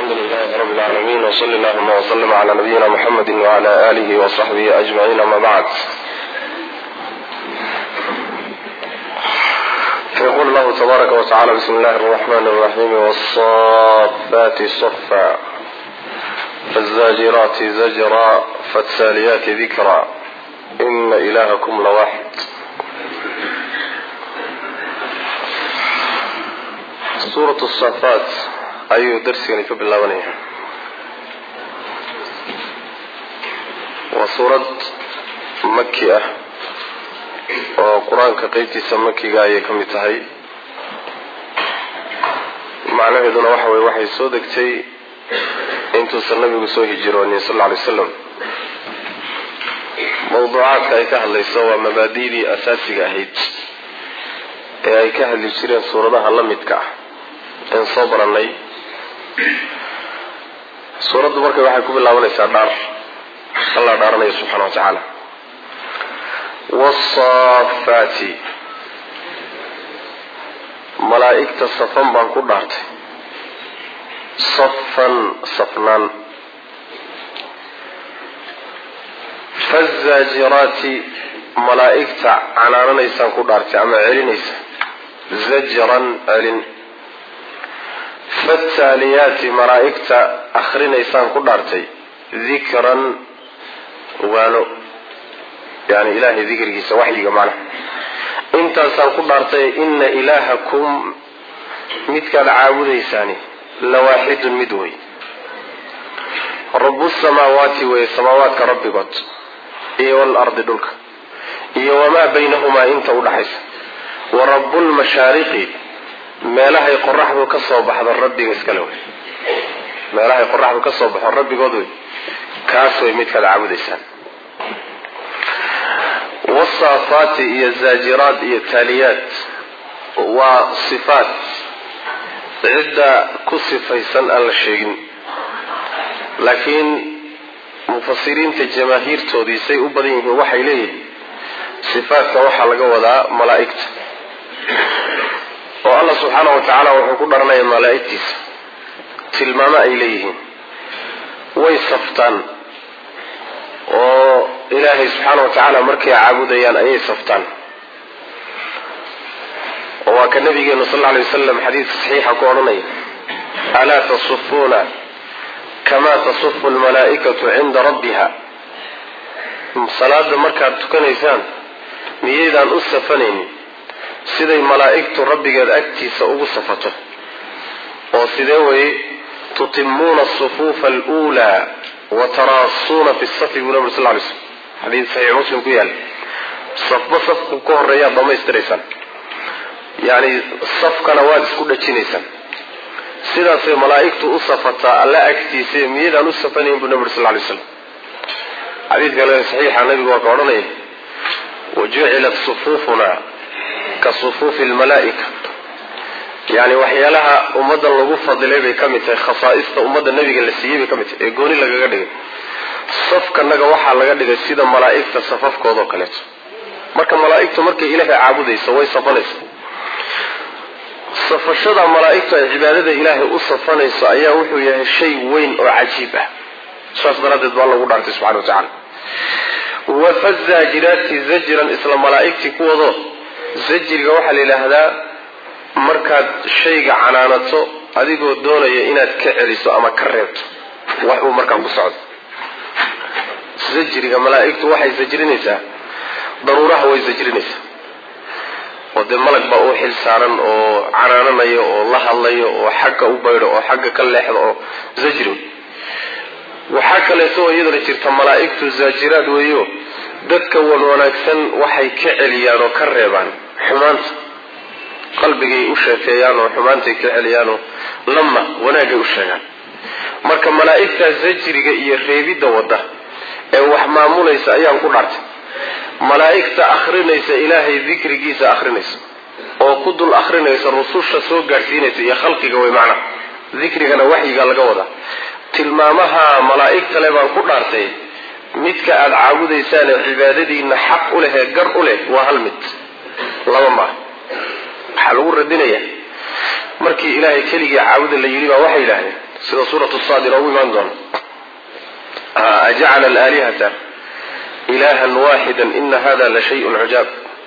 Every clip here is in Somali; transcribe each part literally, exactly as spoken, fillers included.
الحمد لله رب العالمين وصلى الله وسلم على نبينا محمد وعلى آله وصحبه أجمعين. أما بعد، فيقول الله تبارك وتعالى: بسم الله الرحمن الرحيم والصافات صفا فالزاجرات زجرا فالتاليات ذكرا إن إلهكم لواحد. سورة الصافات أيو درسي في بالله وسورة مكية وقرآن كقيتي سمكي جاية كم تهي معناه هذا وحوي وحي صدق شيء انتو سنبي بسوه جيروني صلى الله عليه وسلم. موضوعات كاي كهل يسوى مبادئ أساسية هيج اي كهل يشيرين سورة هلا متكع ان صبرني سورة بركة waxay ku bilaabanaysaa dhaar Allah dhaaranayo subhanahu wa ta'ala. was-saffati malaa'ikta safan baan ku dhaartay, saffan safnan, faz-zajirati malaa'ikta canaananaysaan ku dhaartay ama celinaysa, zajran celin, فالتاليات ملائكة أخرين إيسان كدارتي ذكرا وانو يعني إلهي ذكرك سوحي جمعنا انت إيسان كدارتي إن إلهكم متك العابد إيساني لواحد مدوي رب السماوات والسماوات كرب قد إيه والأرض دلك إيه وما بينهما انت ودحيس ورب المشارق meelahay qorraxdu ka soo baxdo rabbiga iska leh meelahay qorraxdu ka soo baxdo rabbigoodu kaas way mid kala caabudaysaan. wasaafati iyo zaajirat iyo taaliyat waa sifaat cidda ku sifaysan aan la sheegin, laakiin mufassiriinta jamaahiirtoodii say u badan yihiin waxay leeyihiin sifaatka waxaa laga wadaa malaa'igta oo Allah subhanahu wa ta'ala wuxuu ku dharanaya malaa'iktiisa tilmaamo ay leeyihiin way saftaan oo Ilaahay subhanahu wa ta'ala markay caabudayaan ayay saftaan. oo waa ka nabigeena sallallahu alayhi wasallam xadiis saxiix ku oranaya: ala tasufuna kama tasuffu almalaa'ikatu 'inda rabbiha. salaada markaad tukanaysaan miyeedaan u safanaynin siday malaa'iktu rabbigeed agtiisa ugu safato, oo sidee way tutimuna as-sufufa al-ula wa taraasuna fi as-saff nabi sallallahu alayhi wasallam hadith sahih muslim ku yaal safba safku ka horeeya dhameystiraysan, yani safkana waad isku dhajinaysan sidaasay malaa'iktu u safataa alla agtiisa miyadan u safanayn bu nabi sallallahu alayhi wasallam. hadith kale sahih nabiga waa ka oranay: waju'ilat sufufuna كصفوف الملائكة. يعني وحيالها أمدا لغو فضلي بكامتة خصائص أمدا النبي قال لسيه بكامتة يقولي لغا قدق صف كنغا وحا لغا قدق سيدا ملائكة صفاف كوضو قلت مركا ملائكة مركا إلهي عابده يسوي صفانيس صفشدا ملائكة عبادة إلهي أصفانيس أيها وحو يهي شيء وين وعجيبة شاس برادة الله ودعت سبحانه وتعالى. وفالزاجرات زجرا إسلام ملائكة كوضو zajriga waxa la yiraahdaa markaad shayga canaanato adigoo doonaya inaad ka celiso ama ka reebto wax uu markaa ku socdo. zajriga malaa'iktu waxay zajrinaysaa daruuraha way zajrinaysaa oo de malag baa u xil saaran oo canaananayo oo la hadlayo oo xagga u baydo oo xagga ka leexdo oo zajri. waxa kale oo iyadana jirta malaa'iktu zajiraad weeyo dadka wanaagsan waxay ka celiyaan oo ka reebaan xumaanta, qalbigay u sheekeeyaan oo xumaantay ka celiyaan oo lama wanaagay u sheegaan. marka malaa'ikta zajriga iyo reebida wada ee wax maamulaysa ayaan ku dhaartay. malaa'ikta akhrinaysa ilaahay dhikrigiisa akhrinaysa oo ku dul akhrinaysa rususha soo gaarsiinaysa iyo khalqiga way macna dhikrigana waxyiga laga wada. tilmaamaha malaa'ikta le baan ku dhaartay midka aad caabudaysaan cibaadadiina xaq u leh gar u leh waa hal mid laba ma waxa lagu radinaya markii ilaahay keligii caabuda la yidhi baa waxay yidhaahdeen sida suuratu saadir ugu imaan doona ajacala alaalihata ilahan waaxidan ina hada la shayun cujaab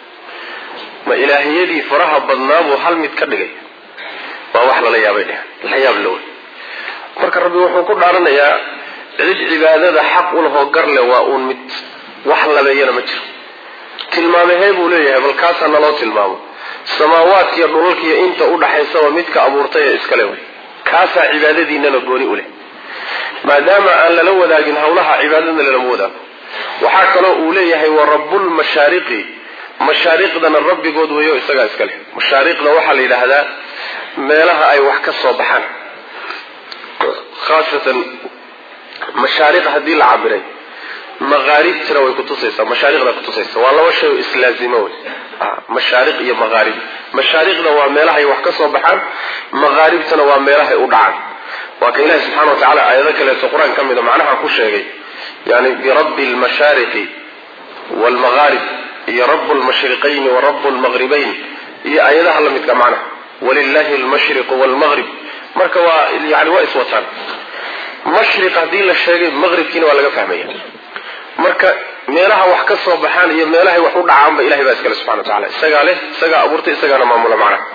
ma ilaahiyadii faraha badnaabuu hal mid ka dhigay waa wax lala yaabay dheh la yaab low marka rabbi wuxuu ku dhaaranayaa cid cibaadada xaq u lahoo gar leh waa uun mid wax labeeyana ma jiro tilmaamahee buu leeyahay bal kaasaa naloo tilmaamo samaawaadkiiyo dhulalkiiyo inta u dhaxaysaba midka abuurtay ee iskale wey kaasaa cibaadadiinana gooni u leh maadaama aan lala wadaagin hawlaha cibaadadna lalama wadaago waxaa kaloo uu leeyahay wa rabbulmashaariqi mashaariqdana rabbigood weeyo isagaa iska leh mashaariqda waxaa la yidhaahdaa meelaha ay wax ka soo baxaan khaasatan mashaariq haddii la cabiray maqaaribtina way kutusaysaa mashaariqda kutusaysa waa laba shay oo islaazimo wey mashaariq iyo maqaarib mashaariqda waa meelahay wax ka soo baxaan maqaaribtana waa meelahay u dhacaan waa ka ilaahi subxana wa tacala aayado kaleeto qur-aan ka mida macnaha ku sheegay yani birabbi lmashaariqi waalmaqaarib iyo rabu lmashriqayni wa rabu lmaqribayn iyo aayadaha la midka macnaha walilahi almashriqu waalmaqrib marka waa yani waa iswataan mashriq haddii la sheegay maqribkiina waa laga fahmaya marka meelaha wax ka soo baxaan iyo meelahay wax u dhacaanba ilahay baa iskale subxana wa tacala isagaa leh isagaa abuurtay isagaana maamula macnaha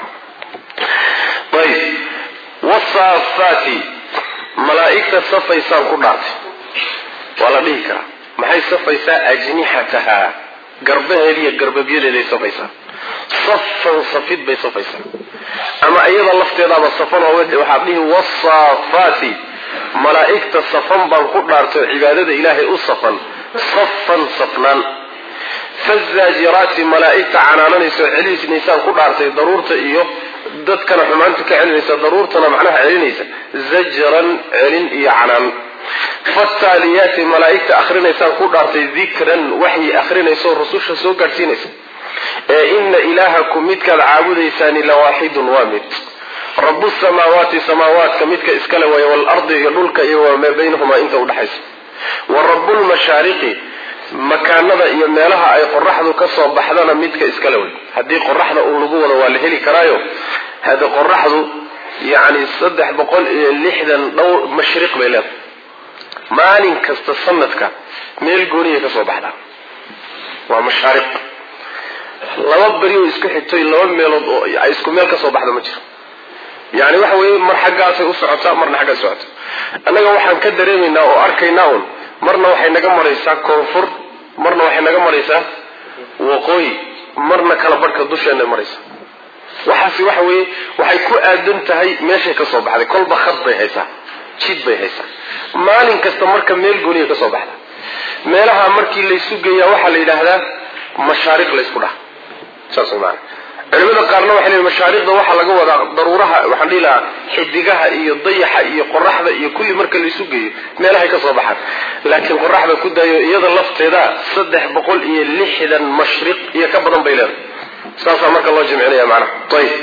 ayb wasaafaati malaa'igta safaysaan ku dhaartay waa la dhihi karaa maxay safaysaa ajnixataha garbaheeda iyo garbabyadeeday safaysaa safan safid bay safaysaa ama iyada lafteedaaba safan oo waxaad dhihi wasaafaati malaa'igta safan baan ku dhaartay cibaadada ilaahay u safan safan safnaan fazaajiraati malaa'igta canaananaysa oo celinaysaan ku dhaartay daruurta iyo dadkana xumaanta ka celinaysa daruurtana macnaha celinaysa zajran celin iyo canaan fataaliyaati malaa'igta akrinaysaan ku dhaartay dikran waxyi akrinaysa rususha soo gaadhsiinaysa ee ina ilaahakum midkaad caabudaysaani lawaaxidun waa mid rabu samaawaati samaawaadka midka iskale way waalardi iyo dhulka iyo wamaa baynahumaa inta udhaxaysa wa rabulmashaariqi makaanada iyo meelaha ay qoraxdu ka soo baxdana midka iskale way haddii qoraxda uu lagu wado waa la heli karaayo hada qoraxdu yani saddex boqol iyo lixdan dhowr mashriq bay leedahay maalin kasta sanadka meel gooniya ka soo baxdaa waa mashaariq laba beri oo isku xigtay laba meelood oo ay isku meel ka soo baxda ma jiro yani waxa weeye mar xaggaasay u socotaa marna xaggaas socota annaga waxaan ka dareemaynaa oo arkaynaa un marna waxay naga maraysaa koonfur marna waxay naga maraysaa waqooyi marna kala barhka dusheena maraysa waxaasi waxa weeye waxay ku aadan tahay meeshay ka soo baxday kolba khad bay haysaa jid bay haysaa maalin kasta marka meel gooniya ka soo baxda meelaha markii laysu geeyaa waxaa la yidhaahdaa mashaariq laysku dhaha saas maana culimada qaarna waxay leeyihin mashaariqda waxaa laga wadaa daruuraha waxaan dhihi lahaa xidigaha iyo dayaxa iyo qoraxda iyo kulli marka laysu geeyo meelahay ka soo baxaan laakiin qoraxda ku daayo iyada lafteeda saddex boqol iyo lixdan mashriq iyo ka badan bay leedahay saasaa marka loo jimcinaya macnaha ayib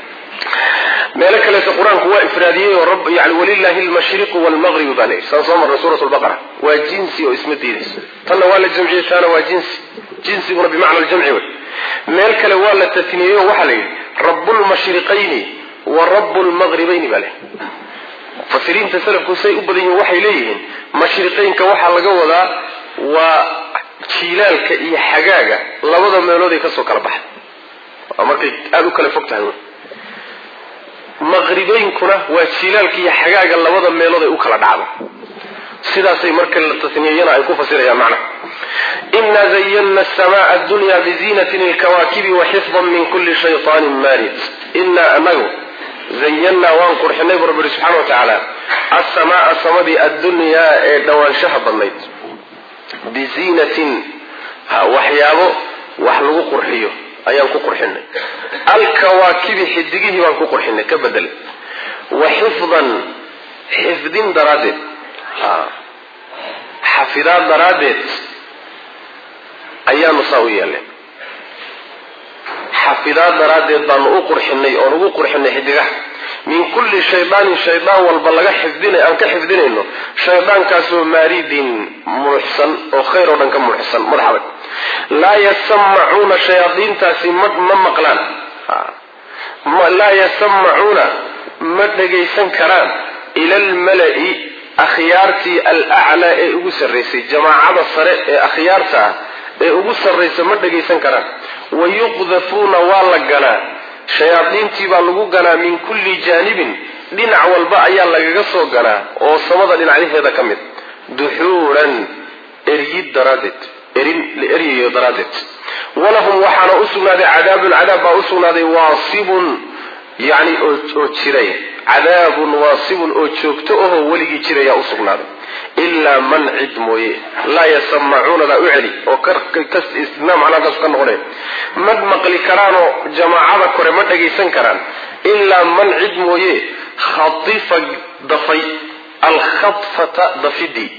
meelo kaleeto qur-aanku waa ifraadiyey oo rab yani walilahi almashriqu waalmaqribu baa layidhi saan soo marnay suurat lbaqara waa jinsi oo isma diidayso tanna waa la jamciyey taana waa jinsi jinsiguna bimacna aljamci wey meel kale waa la tatniyey oo waxaa la yidhi rabulmashriqayni wa rabu lmaqribayni baa leh mufasiriinta salafku say u badan yihiin waxay leeyihiin mashriqaynka waxaa laga wadaa waa jiilaalka iyo xagaaga labada meelood ay kasoo kala baxda waa markay aada u kala fog tahay maqribeynkuna waa jiilaalka iyo xagaaga labada meelood ay u kala dhacdo sidaasay marka la tasniyeyana ay ku fasirayaan macnaha inaa zayanna asamaa addunya bizinatin ilkawaakibi wa xifdan min kulli shaytaanin maarid inaa anagu zayannaa waan qurxinay bu rabbi subxana wa tacaala asamaaa samadii addunyaa ee dhawaanshaha badnayd biziinatin waxyaabo wax lagu qurxiyo ayaan ku qurxinay alkawaakibi xidigihii baan ku qurxinay ka bedel wa xifdan xifdin daraaddeed xafidaad daraaddeed ayaanu saa u yeelnay xafidaad daraaddeed baanu u qurxinay oon ugu qurxinay xidigaha min kulli shaydaanin shaydaan walba laga xifdinay aan ka xifdinayno shaydaankaasoo maaridin munuxsan oo khayr oo dhan ka munuxsan madax adag laa yasamacuuna shayaadiintaasi ma ma maqlaan laa yasmacuuna ma dhagaysan karaan ila almala'i akhyaartii alaclaa ee ugu sarraysay jamaacada sare ee akhyaarta ah ee ugu sarraysa ma dhagaysan karaan wayuqdafuuna waa la ganaa shayaadiintii baa lagu ganaa min kulli jaanibin dhinac walba ayaa lagaga soo ganaa oo samada dhinacyaheeda ka mid duxuuran eryid daraaddeed erin la eryayo daraaddeed walahum waxaana u sugnaaday cadaabun cadaab baa u sugnaaday waasibun yani oo jiray cadaabun waasibun oo joogto ahoo weligii jirayaa u sugnaaday ilaa man cid mooye laa yasmacuunadaa u celi oo istinaa macnaakaas ka noqonay ma maqli karaanoo jamaacada kore ma dhagaysan karaan ilaa man cid mooye khatifa dafay alkhadfata dafidii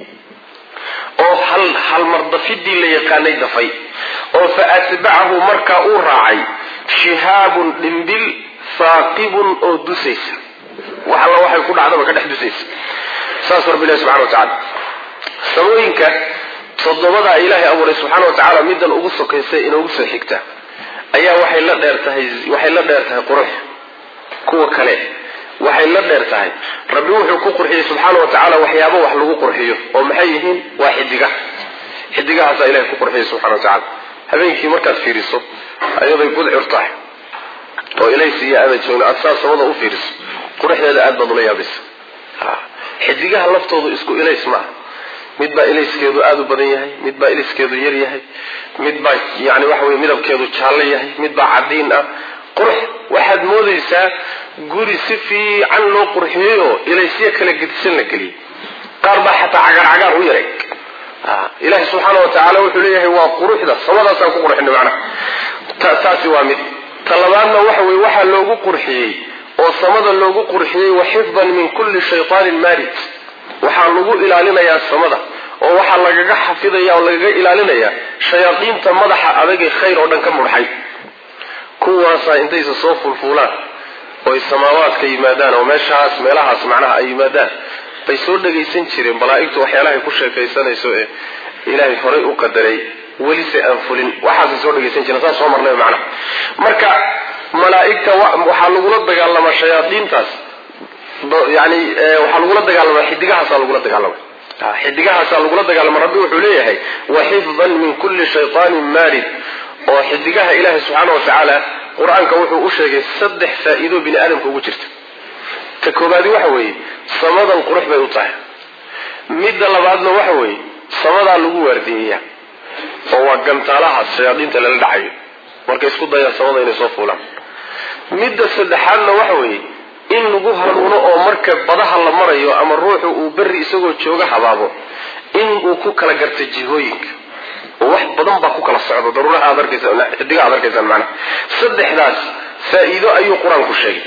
oo hal halmar dafidii la yaqaanay dafay oo fa atbacahu markaa uu raacay shihaabun dhimbil saaqibun oo dusaysa wax alla waxay ku dhacdaba ka dhex dusaysa saas rabbi ilahi subxana wa tacaala samooyinka toddobadaa ilaahay abuuray subxaana wa tacaala middan ugu sokaysa inoogu soo xigta ayaa waxay la dheer tahay waxay la dheer tahay qurux kuwa kale waxay la dheer tahay rabbi wuxuu ku qurxiyey subxaana wa tacaala waxyaabo wax lagu qurxiyo oo maxay yihiin waa xidiga xidigahaasaa ilahay ku qurxiyey subxana wa tacaala habeenkii markaad fiiriso ayaday gudcur tahay oo ilays iyo aada joogna aad saa samada u fiiriso quruxdeeda aad baad ula yaabaysa xidigaha laftoodu isku ilays maaha mid baa ilayskeedu aada u badan yahay mid baa ilayskeedu yar yahay mid baa yani waxa weye midabkeedu jaallo yahay mid baa cadiin ah qurux waxaad moodaysaa guri si fiican loo qurxiyey oo ilaysyo kala gedisan la geliyey qaar baa xataa cagaar cagaar u yaray ilaahi subxaana wa tacaala wuxuu leeyahay waa quruxda samadaasaan ku qurxinay macnaha taasi waa mid talabaadna waxa weye waxaa loogu qurxiyey oo samada loogu qurxiyey wa xifdan min kulli shaytaanin maarid waxaa lagu ilaalinayaa samada oo waxaa lagaga xafidaya oo lagaga ilaalinayaa shayaadiinta madaxa adagee khayr oo dhan ka mudxay kuwaasaa intaysa soo fulfuulaan oo ay samaawaadka yimaadaan oo meeshaas meelahaas macnaha ay yimaadaan bay soo dhagaysan jireen malaa'igtu waxyaalahay ku sheekaysanayso ee ilaahay horay u qadaray weli se aan fulin waxaasay soo dhagaysan jireen saas soo marnay macnaha marka malaa'igta waxaa lagula dagaalamaa shayaadiintaas yani waxaa lagula dagaalamaa xidigahaasaa lagula dagaalama xidigahaasaa lagula dagaalama rabbi wuxuu leeyahay wa xifdan min kulli shaytaanin maarid oo xidigaha ilaahay subxaana wa tacaala qur-aanka wuxuu u sheegay saddex faa'iido bini aadamka ugu jirta ta koobaadi waxa weeye samadan qurux bay u tahay midda labaadna waxa weeye samadaa lagu waardiyeeya oo waa gantaalahaas shayaadiinta lala dhacayo markay isku dayaan samada inay soo fuulaan midda saddexaadna waxa weeye in lagu hanuuno oo marka badaha la marayo ama ruuxu uu berri isagoo jooga habaabo in uu ku kala garta jihooyinka oo wax badan baa ku kala socda daruuraha aad arkaysa xidigaha aad arkaysaan macnaha saddexdaas faa'iido ayuu qur-aanku sheegay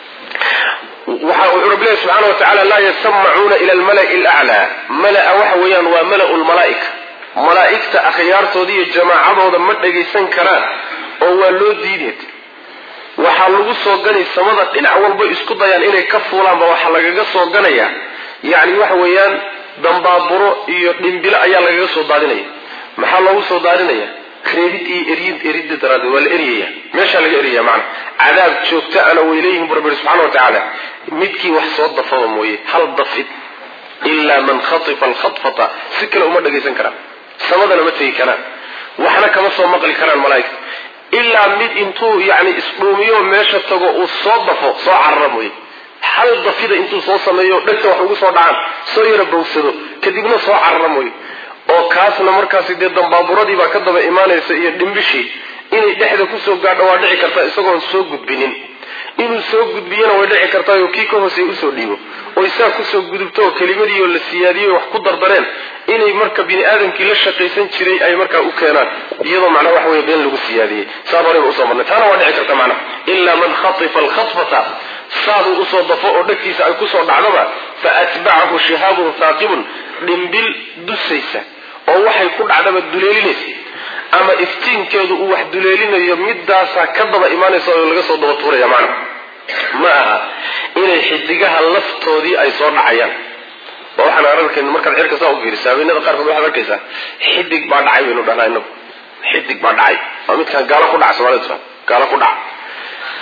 waxa uu rabbi leeyahay subxaana wa tacaala laa yasmacuuna ila almala'i alaclaa mala'a waxa weeyaan waa mala'u lmalaa'ika malaa'igta akhyaartooda iyo jamaacadooda ma dhagaysan karaan oo waa loo diideed waxaa lagu soo ganay samada dhinac walba isku dayaan inay ka fuulaanba waxaa lagaga soo ganayaa yani waxa weeyaan dambaaburo iyo dhimbilo ayaa lagaga soo daadinaya maxaa loogu soo daadinaya reebid iyo eryid eridda daraaddeed waa la eryaya meeshaa laga eryaya macana cadaab joogta ana way leeyihin bu rabbi subxana wa tacaala midkii wax soo dafaba mooye hal dafid ilaa man khatifa alkhadfata si kale uma dhagaysan karaan samadana ma tegi karaan waxna kama soo maqli karaan malaa'igta ilaa mid intuu yani isdhuumiyo meesha tago uu soo dafo soo carara mooye hal dafida intuu soo sameeyo dhegta wax ugu soo dhacaan soo yara bawsado kadibna soo carara mooye oo kaasna markaasi dee dambaaburadii baa ka daba imaanaysa iyo dhimbishii inay dhexda kusoo gaadho waa dhici kartaa isagoon soo gudbinin inuu soo gudbiyana way dhici kartaa oo kii ka hooseeya usoo dhiibo oo isaa kusoo gudubto oo kelimadii oo la siyaadiyey wax ku dardareen inay marka bini aadamkii la shaqaysan jiray ay markaa u keenaan iyadoo macnaha waxa wey been lagu siyaadiyey saad horayba usoo marnay taana waa dhici karta macnaha ilaa man khatifa alkhadfata saaduu usoo dafo oo dhegtiisa ay kusoo dhacdaba fa atbacahu shihaabun haaqibun dhimbil dusaysa oo waxay ku dhacdaba duleelinaysa ama iftiinkeedu uu wax duleelinayo midaasaa ka daba imaanaysa oo laga soo daba tuuraya macnaha ma aha inay xidigaha laftoodii ay soo dhacayaan oo waxaan ararkayn markaad cirka saa u fiirisaa haweenada qaarkood waxaad arkaysaa xidig baa dhacay baynu dhahnaa inagu xidig baa dhacay waa midkaan gaalo ku dhaca soomaalida gaalo ku dhaca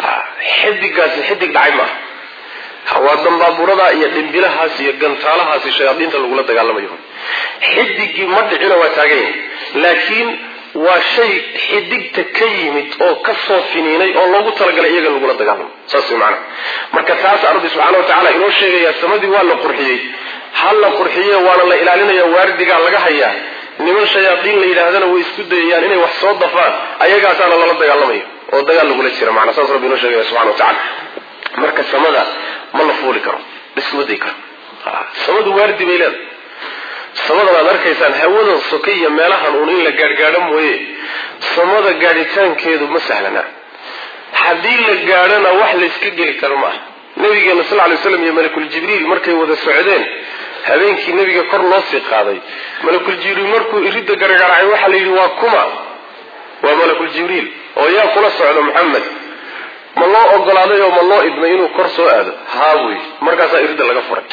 xidigaasi xidig dhacay maaha waa dambaaburada iyo dhimbilahaas iyo gantaalahaasi shayaadiinta lagula dagaalamayo xidigii ma dhicina waa taagan yahay laakiin waa shay xidigta ka yimid oo ka soo finiinay oo loogu talagalay iyaga lagula dagaalamo saas way macna marka taas rabbi subxaanahu wa tacaala inoo sheegaya samadii waa la qurxiyey hal la qurxiyey waana la ilaalinaya waardigaa laga hayaa niman shayaadiin la yidhaahdana way isku dayayaan inay wax soo dafaan ayagaasaana lala dagaalamayo oo dagaal lagula jira macna saas rabbi inoo sheegaya subxana wa tacala marka samada ma la fuuli karo iskuma day karo samadu waardi bay leedahay samada waad arkaysaan hawadan soka iyo meelahan uun in la gaadhgaadho mooye samada gaadhitaankeedu ma sahlana haddii la gaadhana wax la iska geli karo maaha nabigeena sal lay slam iyo malakul jibriil markay wada socdeen habeenkii nabiga kor loo sii qaaday malakul jibriil markuu iridda gargaracay waxaa la yidhi waa kuma waa malakul jibriil oo yaa kula socdo maxamed ma loo ogolaaday oo ma loo idmay inuu kor soo aado haa buy markaasaa iridda laga furay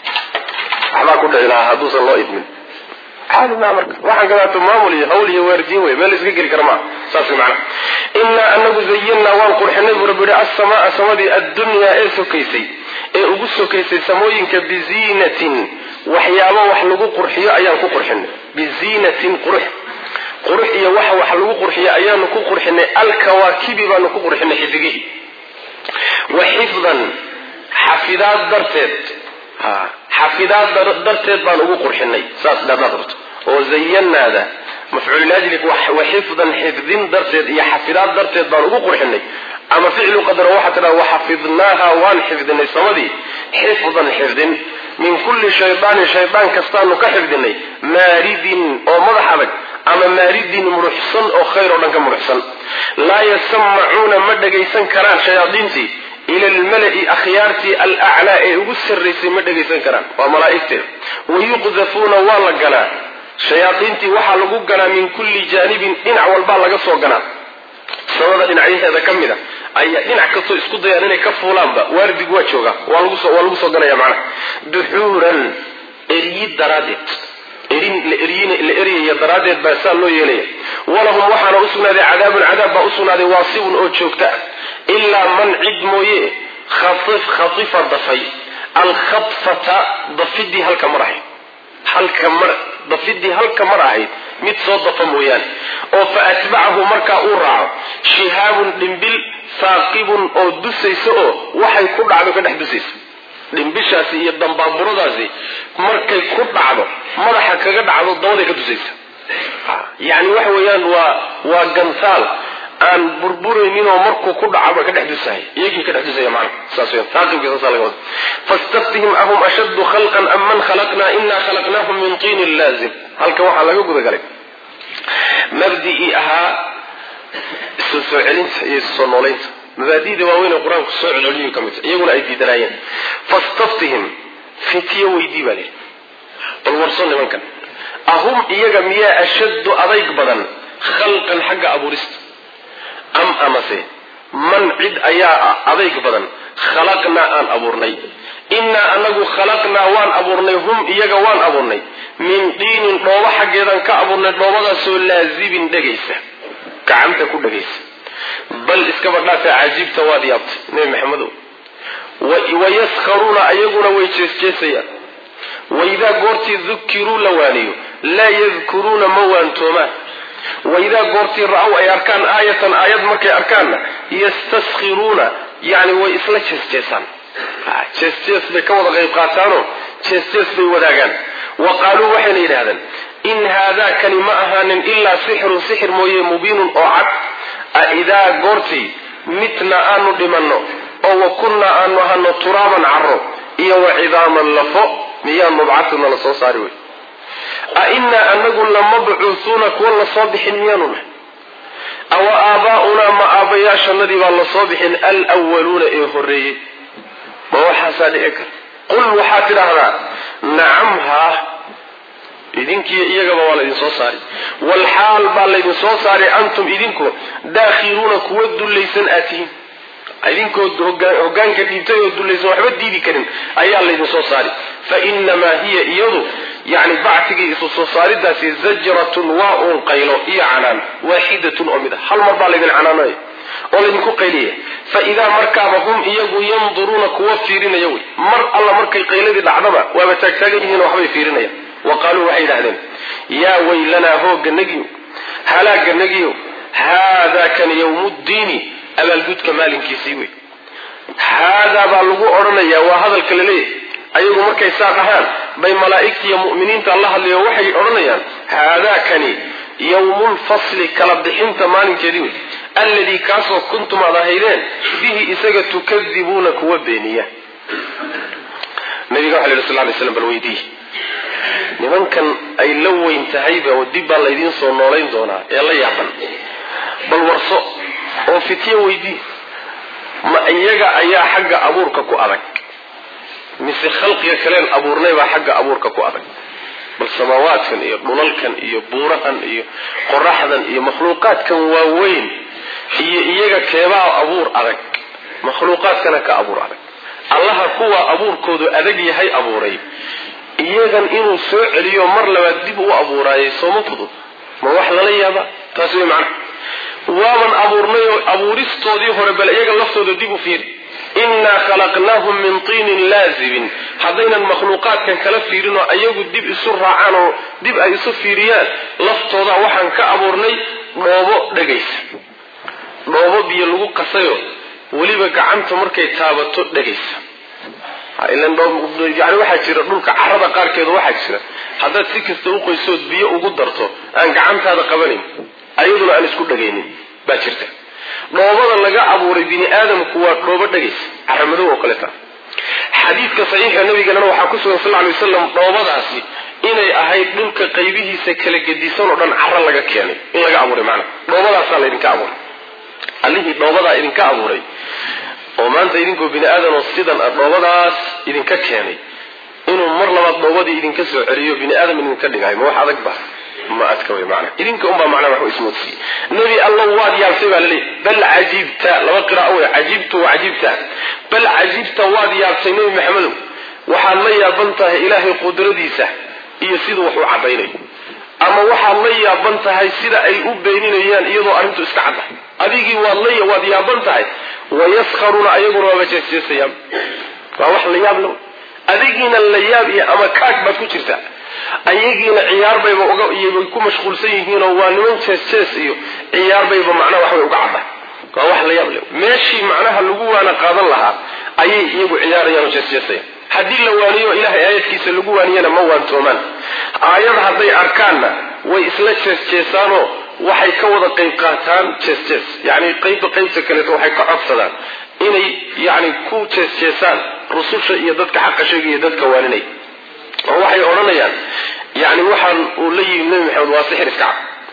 waxbaa ku dhici lahaa hadduusan loo idmin caadi maa marka waxaan gadaato maamul iyo hawl iyo waardiin wey meel iska geli kara maa saas macna innaa anagu zayannaa waan qurxinay buu rabbi yihi assamaa samadii addunyaa ee sokaysay ee ugu sokaysay samooyinka biziinatin waxyaabo wax lagu qurxiyo ayaan ku qurxinay biziinatin qurux qurux iyo waxa wax lagu qurxiyo ayaanu ku qurxinay alkawaakibi baanu ku qurxinay xidigihii wa xifdan xafidaad darteed ha xafidaad darteed baan ugu qurxinay saas dhadadabto oo zayanaada mafcuul lijlik wa xifdan xifdin darteed iyo xafidaad darteed baan ugu qurxinay ama ficlu qadar waxa tada wa xafidnaaha waan xifdinay samadii xifdan xifdin min kulli shaytaan shaytaan kastaanu ka xifdinay maaridin oo madax adag ama maaridin muruxsan oo khayr oo dhan ka muruxsan laa yasmacuuna ma dhagaysan karaan shayaadiintii ila almala'i akhyaartii alaclaa ee ugu sarraysay ma dhagaysan karaan waa malaa'igteeda wayuqdafuuna waa la ganaa shayaadiintii waxaa lagu ganaa min kulli jaanibin dhinac walbaa laga soo ganaa samada dhinacyaheeda ka mid a ayaa dhinac kastoo isku dayaan inay ka fuulaanba waardigu waa joogaa waa lagu soo waa lagu soo ganaya macnaha duxuuran eriyid daraaddeed erin la eriyina la eriyaya daraaddeed baa saa loo yeelaya walahum waxaana u sugnaaday cadaabun cadaab baa u sugnaaday waasibun oo joogta ilaa man cid mooye khatif khatifa dafay alkhatfata dafidii halka mar ahayd halka mar dafidii halka mar ahayd mid soo dafa mooyaane oo fa atbacahu markaa uu raaco shihaabun dhimbil saaqibun oo dusaysa oo waxay ku dhacdo ka dhex dusaysa dhimbishaasi iyo dambaaburadaasi markay ku dhacdo madaxa kaga dhacdo dabaday ka dusaysa yani waxa weeyaan waa waa gantaal aan burburaynin oo markuu ku dhacaba ka dhex dusahay iyagii ka dhex dusaya macna saas weeyaan saaqibka saas laga wada fastaftihim ahum ashaddu khalqan am man khalaqnaa inna khalaqnaahum min tiinin laazim halka waxaa laga gudagalay mabdii ahaa isu soo celinta iyo isu soo noolaynta mabaadiida waaweyn ee qur-aanku soo celceliyu ka midta iyaguna ay diidanaayeen fastaftihim fitiyo weydii baa lihi bal warso nimankan ahum iyaga miyaa ashaddu adayg badan khalqan xagga abuurista am amase man cid ayaa adayg badan khalaqnaa aan abuurnay innaa anagu khalaqnaa waan abuurnay hum iyaga waan abuurnay min diinin dhoobo xaggeedaan ka abuurnay dhoobadaasoo laazibin dhegaysa gacanta ku dhegaysa bal iskaba dhaafa cajiibta waad yaabtay nebi maxamedow wayaskharuuna ayaguna way jeesjeesayaan waidaa goortii dukiruu la waaniyo laa yadkuruuna ma waantoomaan waidaa goortii ra-ow ay arkaan aayatan aayad markay arkaanna yastaskhiruuna yani way isla jeesjeesaan jeesjees bay ka wada qayb qaataanoo jeesjees bay wadaagaan wa qaaluu waxayna yidhahdeen in haadaa kani ma ahaanin ilaa sixirun sixir mooye mubiinun oo cad aidaa goortii mitna aanu dhimanno oo wa kunnaa aanu ahano turaaban carro iyo wa cidaaman lafo miyaa mubcatuna la soo saari wey a innaa anagu lamabcuusuuna kuwa lasoo bixin miyaanu nahay awa aabaa'unaa ma aabayaashanadii baa lasoo bixin alwaluuna ee horreeyey ma waxaasaa dhici kara qul waxaad tidhaahdaa nacam haa idinkiiyo iyagaba waa laydin soo saari walxaal baa laydin soo saaray antum idinku daakhiluuna kuwa dullaysan aad tihiin idinkoo hogaanka dhiibtay oo dullaysan waxba diidi karin ayaa laydin soo saari fa inamaa hiya iyadu yani bactigii isu soo saaridaasi zajratun waa uun qaylo iyo canaan waaxidatun oo mid a hal mar baa laydin canaanaya ولدكو قيلية فإذا مركبهم إيقوا ينظرون كوا فيرين يوي مر الله مركي قيلة العظمة ومتاكتاقين وحبي فيرين يوي وقالوا وحيد أهلين يا ويلنا هوق النقيو هلاق النقيو هذا كان يوم الدين أبا الجود كمال كيسيوي هذا بالغو أرنيا وهذا الكليلي أيضا مركي ساقهان بين ملائكة مؤمنين الله اللي وحي أرنيا هذا كان يوم الفصل كالبدحين تمانين كديوي الذي كاسوا كنتم ظاهرين به إساقة تكذبونك وبينية النبي صلى الله عليه وسلم بالويدي لمن كان أي لو انتهيبا وديبا الله يدين صنولين دونا يلا يعبن بل ورصو وفتية ويدي ما أيجا أيا حق أبورك كو أبك مثل خلق يكلين أبورنا يبا حق أبورك كو أبك بل سماوات كان إيه ملل كان إيه بورا كان إيه قرح كان إيه مخلوقات كان واوين إيه إيجا كيبا أبور أبك مخلوقات كان كأبور أبك الله كوا أبور كودو أدقي هاي أبوري إيجا إنو سوء اليوم مر لما تدبوا أبوراي صومتضو ما وحلا ليابا تاسوي معنا ومن أبورني أبورستو دي هربال إيجا لفتو ديبو فير إنا خلقناهم من طين لازب حضينا المخلوقات كان كلفيرين وأيجو ديب إسر عنو ديب أي سفيريان لفتو دا وحن كأبورني نوبو دقيس نوبو بيلغو قصيو وليبا قعنت مركي تابتو دقيس إلا يعني واحد جرى دولك عرض قار كذا واحد جرى هذا سكست وقوي سود بيه وقدرته أن قعمت هذا قبلين أيضا أن يسكت دقيني باكرته نوبضا لقى أبو ربيني آدم كوا نوبض دقيس أحمده وقلته حديث كصحيح النبي قال له حكوسه صلى الله عليه وسلم نوبض عسي إني أهيد دولك قيبه سكال قديسون ودن عرض لقى كياني إن لقى أبو ربيني نوبض عسى الله إذن كأبو اللي نوبض إذن كأبو ربيني ومانت إذنكو بني آدم والصيدا نوبضاس إذن ككياني إنه مر لما نوبضي إذن كسر عريو بني آدم إذن كدقاي ما واحد أكبر ما أتكوي معنا إذنك أمبا معنا وحو اسمه تسي نبي الله واد يالسيب على لي بل عجيبت لو اقرأ أوي عجيبت وعجيبت بل عجيبت واد يالسي نبي محمد وحال لي بنته إلهي قدر ديسة إيه سيد وحو عبيني أما وحال لي بنته سيدة أي أبينين إيان إيضو أرنتو استعده أديكي والله واد يا بنته ويسخرون أيضا وبجسي سيام فوح لياب له أديكينا اللياب إيه أما كاك باتكو ayagiina ciyaar bayba uga iyay ku mashquulsan yihiin oo waa niman jees iyo ciyaar bayba macna wax way uga cadda ka wax la yaab leh meeshii macnaha lagu waana qaadan lahaa ayay iyagu ciyaarayaan jees jeesay hadii la waaniyo ilaahay aayadkiisa lagu waaniyana ma waantooman aayad haday arkaanna way isla jees jeesaano waxay ka wada qayb qaataan jees jees yaani qayb qaybta kale waxay ka codsadaan inay yaani ku jees jeesaan rususha iyo dadka xaq sheegay dadka waaninay waxay oranayaan yaani waxaan uu leeyahay nabi maxamed waa sixir iska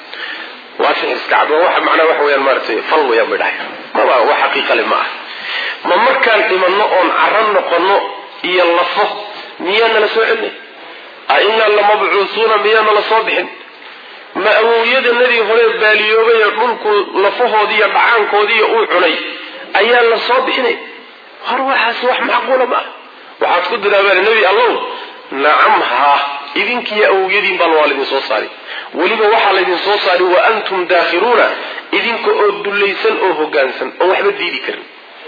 waa sixir iska waxa macna wax weeyaan maartay fal weeyaan badhay ma waa wax xaqiiqo leh ma ma markaan dhimanno oon caran noqono iyo lafo miyana la soo celin ayna la mabcuusuna miyana la soo bixin ma awiyada nabi hore baaliyoobay dhulku lafahoodii iyo dhacaankoodii uu cunay ayaa la soo bixinay har waxaas wax macquul ma waxaad ku diraabaan nabi allah نعم ها إذن كي أوجدين بالوالدين صوصاري ولما وحى لدين صوصاري وأنتم داخلون إذن كأود ليسن أو هجانسن أو وحبة ديدي كرم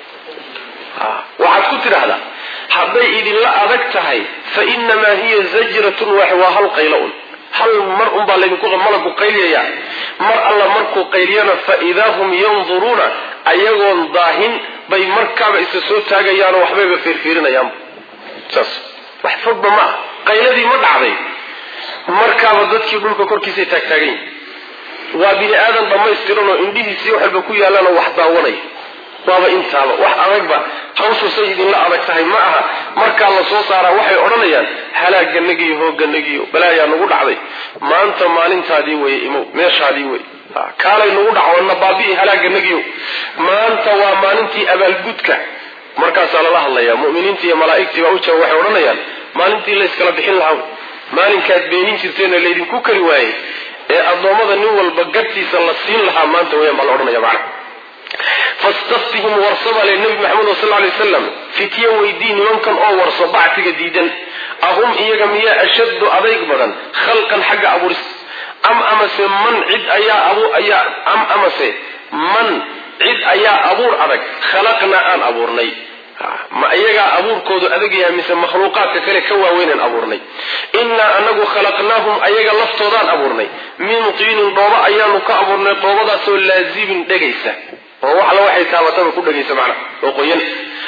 وحد كنت هذا حبي إذن لا أذكتهاي فإنما هي زجرة وحواها القيلون هل مرء بالله يكون ملك قيليا مر الله ملك قيليا فإذا هم ينظرون أيغون ضاهن بي مركب إسسوت تاجيان وحبيب فيرفيرين أيام ساس وحفظ ما قيلدي ما دعدي markaaba dadkii dhulka korkiisa taagtaagay waa bini aadan dhameystirano indhihiisa wax walba ku yaalana wax daawanay waaba intaaba wax adagba hawshu sayidin la adag tahay ma aha marka la soo saara waxay oranayaan halaaganagii hooganagii balaaya nagu dhacday maanta maalintaadii way imo meeshaadii way kaalay nagu dhacwana baabi halaaganagii maanta waa maalintii abaalgudka markaas la hadlaya muuminiinta iyo malaa'iktii baa u jawaab waxay oranayaan maalintii la iskala bixin lahaa maalinkaad beenin jirteen la idin ku kari waayay ee adoomada nin walba gartiisa la siin lahaa maanta way ma la oranaya bacna fastaftihim warsaba li nabi muhammad sallallahu alayhi wasallam fitiya weydiin mankan oo warso bactiga diidan ahum iyaga miya ashaddu adayg badan khalqan haga aburis am amase man cid ayaa abu ayaa am amase man cid ayaa abuur adag khalaqnaa aan abuurnay ma iyagaa abuurkoodu adag yahay mise makhluuqaadka kale ka waaweynaan abuurnay innaa anagu khalaqnaahum ayaga laftoodaan abuurnay min tiinin dhooba ayaanu ka abuurnay dhoobadaasoo laazibin dhegaysa oo wax alla waxay taabataba ku dhegaysa macnaha oo qoyan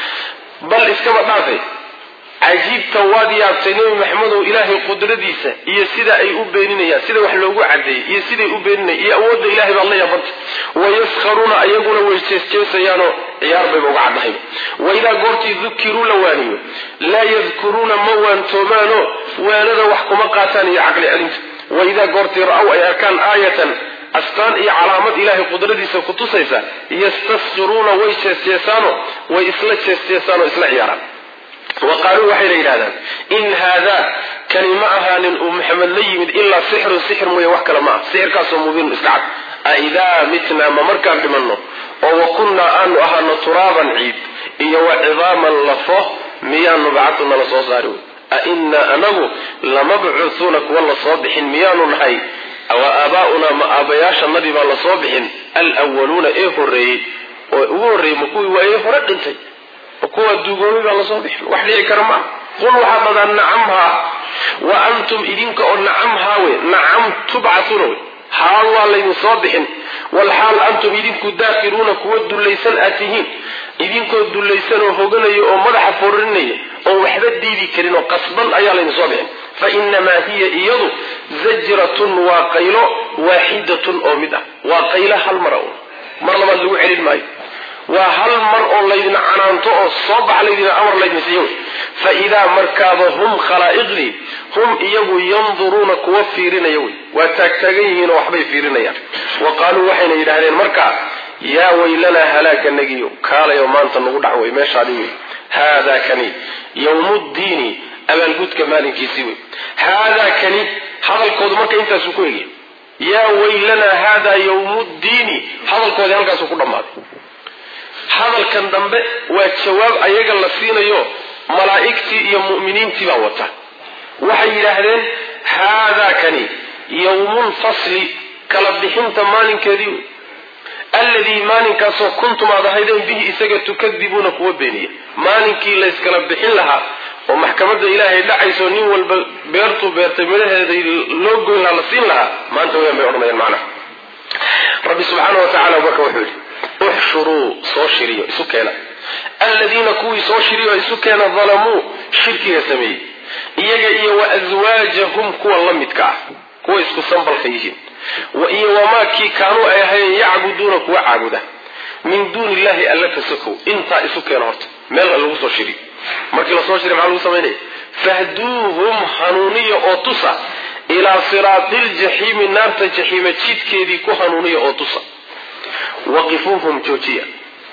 bal iskaba dhaafay cajiibta waad yaabtay nebi maxamedow ilaahay qudradiisa iyo sida ay u beeninayaan sida wax loogu cadeeyey iyo siday u beeninayaan iyo awoodda ilaahay baad la yaabanta wayaskharuuna ayaguna way jeesjeesayaanoo ciyaar bayba uga caddahay waidaa goortii dukiruu la waaniyo laa yadkuruuna ma waantoomaano waanada wax kuma qaataan iyo caqli celinta waidaa goortii ra-aw ay arkaan aayatan astaan iyo calaamad ilaahay qudradiisa ku tusaysa yastasqiruuna way jeesjeesaano way isla jeesjeesaanoo isla ciyaaraan waqaaluu waxayna yidhahdaan in haadaa kani ma ahaanin uu maxamed la yimid ilaa sixrun sixir mooye wax kale ma ah sixirkaasoo mubiinun iska cad aidaa mitnaa ma markaan dhimanno oo wakunnaa aanu ahaano turaaban ciid iyo wa cidaaman lafo miyaanu bacatu nala soo saari wey ainaa anagu lamabcuuhuuna kuwa lasoo bixin miyaanu nahay wa aabaa'unaa ma aabayaashanadii baan lasoo bixin alwaluuna ee horreeyey oo ugu horreeyey ma kuwii waa ee hore dhintay kuwa duugoobi baa lasoo bixin wax dhici kara maa qul waxaad dhadaan nacamhaa wa antum idinka oo nacamhaa wey nacam tubcatuuna wey haal waa laydin soo bixin walxaal antum idinku daakiruuna kuwa dullaysan aad tihiin idinkoo dullaysan oo hoganaya oo madaxa foorinaya oo waxba diidi karin oo qasban ayaa laydin soo bixin fa inamaa hiya iyadu zajratun waa qaylo waaxidatun oo mid ah waa qaylo hal mar a mar labaad lagu celin maayo waa hal mar oo laydin canaanto oo soo bax laydin amar laydin siiyo fa idaa markaaba hum khalaa'iqdii hum iyagu yanduruuna kuwa fiirinaya wey waa taagtaagan yihiin oo waxbay fiirinayaan wa qaaluu waxayna yidhaahdeen markaa yaa weylanaa halaaganagiyo kaalayo maanta nagu dhac wey meeshaadi wey haadaa kani yawmuddiini abaalgudka maalinkiisii wey haadaa kani hadalkoodu marka intaasuu ku egay yaa weylanaa haadaa yawmuddiini hadalkoodii halkaasuu ku dhammaaday hadalkan dambe waa jawaab ayaga la siinayo malaa'igtii iyo mu'miniintii baa wata waxay yidhaahdeen haadaa kani yawmulfasli kala bixinta maalinkeedii wey alladii maalinkaasoo kuntum aad ahaydeen bihi isaga tukadibuuna kuwa beeniya maalinkii layskala bixin lahaa oo maxkamadda ilaahay dhacayso nin walba beertuu beertay midhaheeday loo goyn lahaa la siin lahaa maanta wayaan bay odhanayaan macnaha rabbi subxaana wa tacala marka wuxuu yidhi uxshuruu soo shiriyo isu keena aladiina kuwii soo shiriyo isu keena dalamuu shirkiga sameeyey iyaga iyo wa aswaajahum kuwa la midka ah kuwa isku sambalka yihiin iyo wamaa kii kaanuu ay ahayen yacbuduuna kuwa caabuda min duuni illahi alla kasakow intaa isu keena horta meel lagu soo shiriyo markii lasoo shiriy maxaa lagu samaynaya fahduuhum hanuuniya oo tusa ilaa siraati ljaxiimi naarta jaxiima jidkeedii ku hanuuniya oo tusa waqifuuhum joojiya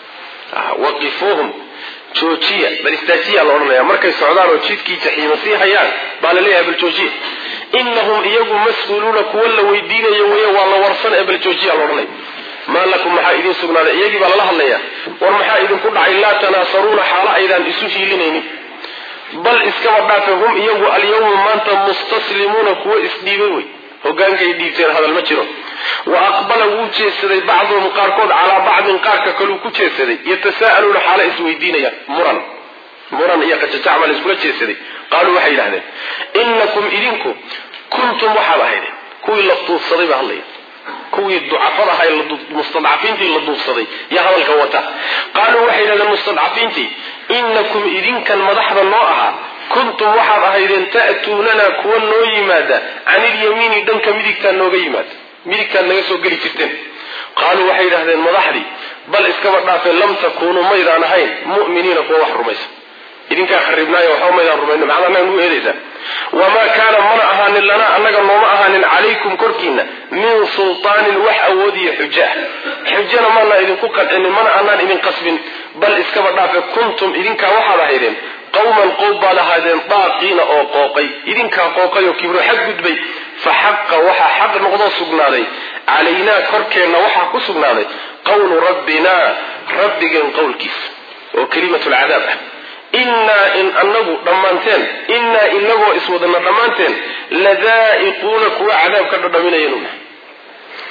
waqifuuhum joojiya bal istaajiya la odhanaya markay socdaan oo jidkii jaxiima sii hayaan baa la leeyahay bal joojiya inahum iyagu mas-uuluuna kuwa la weydiinayo weeye waa la warsan ee bal joojiya la odhanaya maa lakum maxaa idin sugnaaday iyagii baa lala hadlaya war maxaa idinku dhacay laa tanaasaruuna xaalo aydaan isu hiilinaynin bal iskaba dhaafe hum iyagu alyawma maanta mustaslimuuna kuwa isdhiibay wey hogaankay dhiibteen hadal ma jiro wa aqbala wuu jeedsaday bacduhum qaarkood calaa bacdin qaarka kaluu ku jeedsaday yatasaa'aluuna xaala isweydiinayaan muran muran iyo qajajacba la iskula jeedsaday qaaluu waxay yidhahdeen inakum idinku kuntum waxaad ahaydeen kuwii la duufsaday baa hadlaya kuwii ducafada ahay mustadcafiintii la duufsaday yaa hadalka wata qaaluu waxay yidhahdeen mustadcafiintii inakum idinkan madaxda noo ahaa kuntum waxaad ahaydeen ta'tuunanaa kuwa noo yimaada canilyamiini dhanka midigtaa nooga yimaada midigtaad naga soo geli jirteen qaaluu waxay yidhahdeen madaxdii bal iskaba dhaafeen lam takuunuu maydaan ahayn mu'miniina kuwa wax rumaysa idinkaa kharibnaayo waxba maydaan rumayno macnaa naga nugu eedaysaan wamaa kaana mana ahaanin lanaa annaga nooma ahaanin calaykum korkiina min sultaanin wax awoodiya xujo ah xujana maanaa idinku qancinin mana aanaan idin qasbin bal iskaba dhaafe kuntum idinkaa waxaad ahaydeen qawman qowm baad ahaydeen daaqiina oo qooqay idinkaa qooqay oo kibro xag gudbay fa xaqa waxaa xaq noqdoo sugnaaday calaynaa korkeenna waxaa ku sugnaaday qawlu rabbinaa rabbigeen qowlkiisa oo kelimatulcadaab ah innaa in anagu dhammaanteen innaa inagoo iswadana dhammaanteen ladaa'iquuna kuwa cadaab ka dhadhaminayanu nahay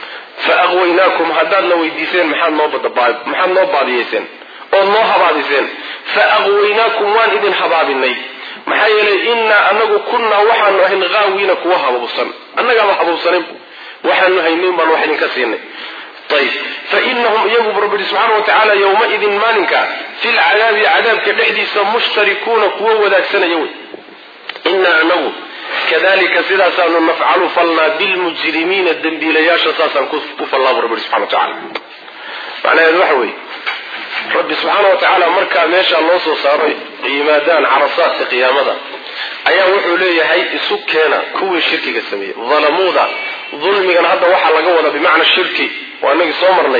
faaqwaynakum haddaadna weydiiseen maxaad noo badabaa maxaad noo baadiyeyseen oo noo habaabiseen faaqwaynaakum waan idin habaabinay maxaa yeelay innaa anagu kunnaa waxaanu ahayn haawiina kuwa habuubsan annagaaba habuubsanin waxaanu haynayn baan wax idinka siinay ayib fainahum iyagu rabbi subxaana watacaala yowmaidin maalinka fi lcadaabi cadaabka dhexdiisa mushtarikuuna kuwa wadaagsanaya wey innaa anagu kadalika sidaasaanu nafcalu falnaa bilmujrimiina dembiilayaasha saasaan ku fallaabu rabbi subxana watacaala macnaheedu waxa weeye rabbi subxaana watacaala markaa meeshaa loo soo saaro yimaadaan carasaadka qiyaamada ayaa wuxuu leeyahay isu keena kuwii shirkiga sameeyey dalamuuda dulmigan hadda waxaa laga wada bimacna shirki waa inagii soo marnay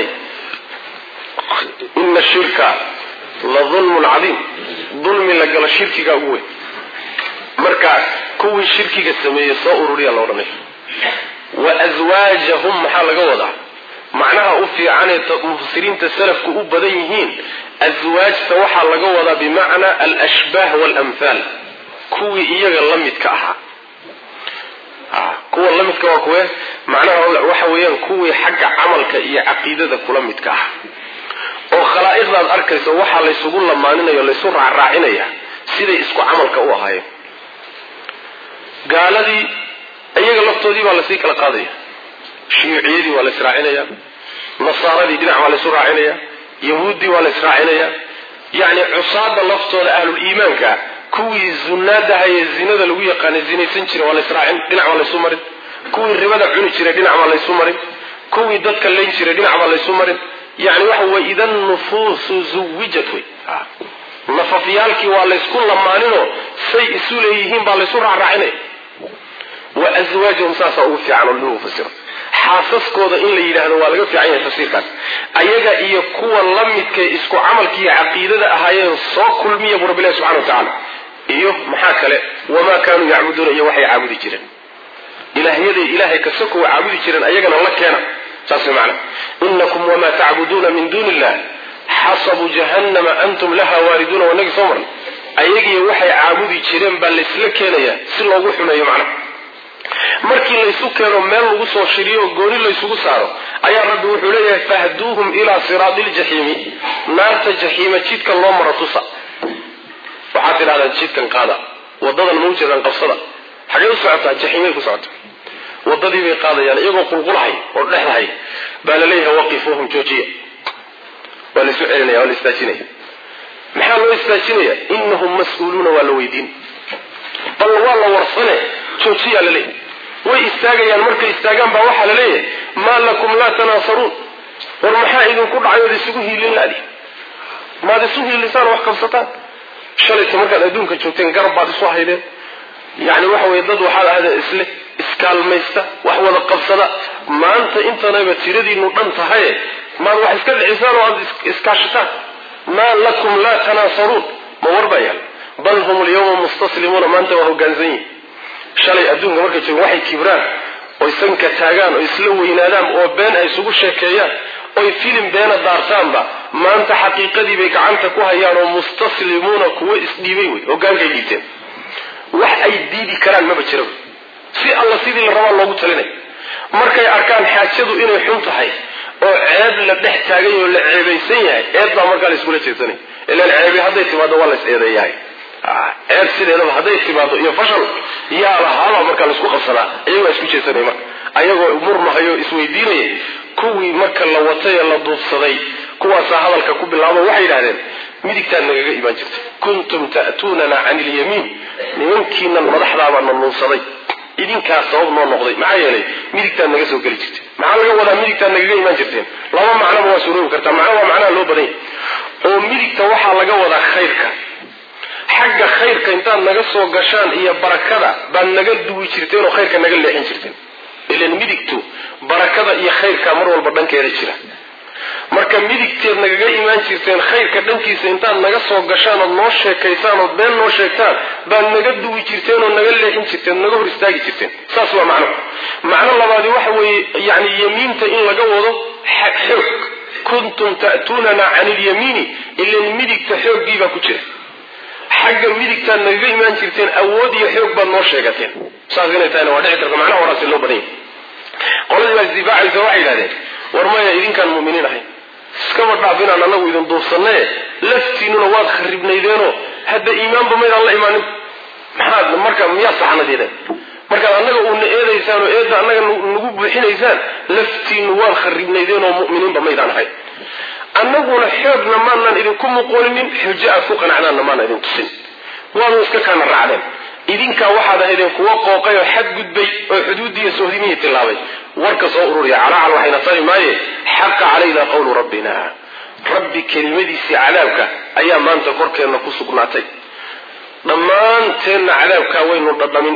ina shirka la dulmun cadiim dulmi la galo shirkiga ugu weyn marka kuwii shirkiga sameeyey soo ururiya la odhanay wa aswaajahum maxaa laga wadaa macnaha u fiicanee mufasiriinta salafku u badan yihiin aswaajta waxaa laga wadaa bimacna alashbaah walamhaal kuwii iyaga la midka ahaa kuwa la midka waa kuwe macnaha waxa weeyaan kuwii xagga camalka iyo caqiidada kula midka ah oo khalaa'iqdaad arkaysa waxaa laysugu lamaaninayo laysu raacraacinaya siday isku camalka u ahaayeen gaaladii iyaga laftoodii baa lasii kala qaadaya shiyuuciyadii waa la israacinaya nasaaradii dhinac waa la isu raacinaya yahuuddii waa la israacinaya yacni cusaada laftooda ahluliimaanka kuwii zunaadahaye zinada lagu yaqaanay zinaysan jiray waa la israacin dhinac waa laysu marin kuwii ribada cuni jiray dhinac baa laysu marin kuwii dadka layn jiray dhinac baa laysu marin yani waxa wey idan nufuusu zuwijat wey nafafyaalkii waa laysku lamaaninoo say isu leeyihiin baa laysu raacraacinaya wa aswaajahum saasaa ugu fiican oo lagu mufasiro xaasaskooda in la yidhaahdo waa laga fiican yahay tafsiirkaas ayaga iyo kuwa la midkay isku camalkiiyo caqiidada ahaayeen soo kulmiya buu rabbilahi subxana watacaala iyo maxaa kale wamaa kaanuu yacbuduuna iyo waxay caabudi jireen ilaahyaday ilaahay kasoko way caabudi jireen ayagana la keena saas way macana inakum wamaa tacbuduuna min duuni illah xasabu jahannama antum laha waariduuna wanagi soo marnay ayagiiyo waxay caabudi jireen baa laysla keenaya si loogu xumeeyo macnaha markii laysu keeno meel lagu soo shiriyo gooni laysugu saaro ayaa rabbi wuxuu leeyahay fahduuhum ilaa siraadi ljaxiimi naarta jaxiima jidka loo maro tusa waxaad tidhahdaan jidkan qaada wadadan mawjadan qabsada xagee u socotaa jaxiimay ku socota wadadii bay qaadayaan iyagoo qulqulahay oo dhexdahay baa laleeyahay waqifuuhum joojiya waa laysu celinaya waa la istaajinaya maxaa loo istaajinaya inahum mas-uuluuna waa la weydiin bal waa la warsane joojiyaa la leeyahay way istaagayaan markay istaagaan baa waxaa la leeyahay maa lakum laa tanaasaruun war maxaa idinku dhacay ood isugu hiilin laadi maad isu hiilisaan wax qabsataan shalayta markaad adduunka joogteen garab baad isu haydeen yani waxa weye dad waxaad ahdeen isle iskaalmaysta wax wada qabsada maanta intanayba tiradiinu dhan tahaye maad wax iska dhicisaan oo aad iskaashataan maa lakum laa tanaasaruun ma war baa yaal bal hum alyawma mustaslimuuna maanta waa hogaansan yihin shalay adduunka markay joogen waxay kibraan oy sanka taagaan oo isla weynaadaan oo been ay isugu sheekeeyaan oy filim beena daartaanba maanta xaqiiqadii bay gacanta ku hayaan oo mustaslimuuna kuwo isdhiibay wey hogaankay dhiibteen wax ay diidi karaan maba jira si alla sidii la rabaa loogu talinay markay arkaan xaajadu inay xun tahay oo ceeb la dhex taagay oo la ceebaysan yahay eed baa markaa la iskula jeedsanay ilaan ceebi hadday timaado waa la is eedeeyahay ceeb sideedaba hadday timaado iyo fashal yaa lahaaba markaa laisku qabsadaa iyagoo isku jeedsanay marka ayagoo murmahayo isweydiinaya kuwii marka la watay ee la duubsaday kuwaasaa hadalka ku bilaabo waxay yidhahdeen midigtaad nagaga imaan jirtay kuntum ta'tuunana cani ilyamiin nimankiinan madaxdaabaa na nuunsaday idinkaa sabab noo noqday maxaa yeelay midigtaad naga soo geli jirtay maxaa laga wadaa midigtaad nagaga imaan jirteen laba macnoba waa suroobi kartaa macno waa macnaha loo badan yahay oo midigta waxaa laga wadaa khayrka xagga khayrka intaad naga soo gashaan iyo barakada baad naga duwi jirteen oo khayrka naga leexin jirteen ilan midigtu barakada iyo khayrka mar walba dhankeeda jira marka midigteed nagaga imaan jirteen khayrka dhankiisa intaad naga soo gashaan ood noo sheekaysaan ood been noo sheegtaan baad naga duwi jirteen oo naga leexin jirteen naga hor istaagi jirteen saas waa macno macno labaadi waxa weeye yani yamiinta in laga wado xoog kuntum ta'tuunana cani ilyamiini ilan midigta xooggiibaa ku jira xagga midigtaad nagaga imaan jirteen awood iyo xoog baad noo sheegateen saas inay tahayna waa dhici karta macnaha horaasi loo badan yahay qoladii baa isdifaacaysa waxay yidhahdeen warmaya idinkaan mu'miniin ahayn iskaba dhaafin aan anagu idin duufsanee laftiinuna waad kharibnaydeeno hadda iimaanba maydaan la imaanin maxaad marka miyaa saxnadeeda markaad annaga uuna eedaysaan oo eedda annaga nagu buuxinaysaan laftiinu waad kharibnaydeen oo mu'miniinba maydaan ahayn annaguna xoogna maanaan idinku muqooninin xujo aad ku qanacdaanna maana idin tusin waanu iska kaana raacdeen idinkaa waxaad ahaydeen kuwa qooqay oo xadgudbay oo xuduudiiyo sohdimihii tilaabay warka soo ururiya calaacal waxayna tari maaye xaqa calayna qawlu rabbina rabbi kelimadiisii cadaabka ayaa maanta korkeenna ku sugnaatay dhammaanteenna cadaabkaa waynu dhadhamin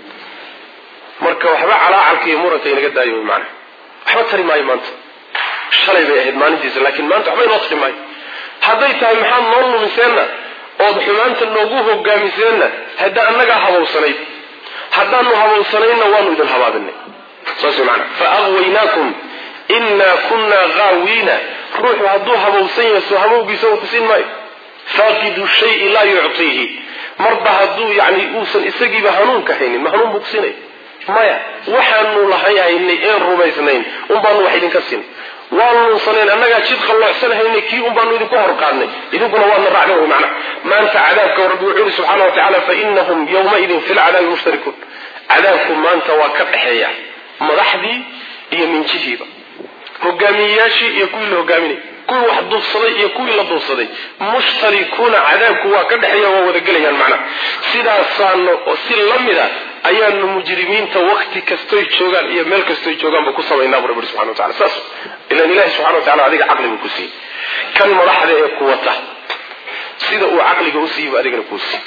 marka waxba calaacalka iyo muranka inaga daayo wy maana waxba tari maayo maanta shalay bay ahayd maalintiisa laakiin maanta waxba inoo tari maayo hadday tahay maxaad noo lumiseenna ood xumaanta noogu hogaamiseenna hadda annagaa habowsanayd haddaanu habowsanaynna waanu idin habaabinay saas wey maana fa aqwaynaakum innaa kunnaa gaawiina ruuxu hadduu habowsan yahay soo habowgiisa uu kusiin maayo faaqidu shayi laa yuctiihi marba hadduu yani uusan isagiiba hanuunka haynin ma hanuun buu kusiinaya maya waxaanu lahahaynay een rumaysnayn unbaanu wax idinka siin waanu nuunsanayn annagaa jid qalloocsan haynay kii un baanu idinku horqaadnay idinkuna waadna raacden wy macna maanta cadaabka rabbi wuxuu yihi subxaana wa tacala fa inahum yawmaidin fi lcadaabi mushtarikuun cadaabku maanta waa ka dhexeeya madaxdii iyo minjihiiba hogaamiyeyaashii iyo kuwii la hogaaminay kuwii wax duufsaday iyo kuwii la duufsaday mushtarikuuna cadaabku waa ka dhexeeya waa wadagelayaan macna sidaasaano si lamida ayaanu mujrimiinta wakti kastoy joogaan iyo meel kastoy joogaanba ku samaynaa bu rabbi subxana wa tacala saas ilan ilahi subxana wa tacala adiga caqligu ku siiyey kan madaxda ee ku wata sida uu caqliga u siiyibu adigana kuu siiy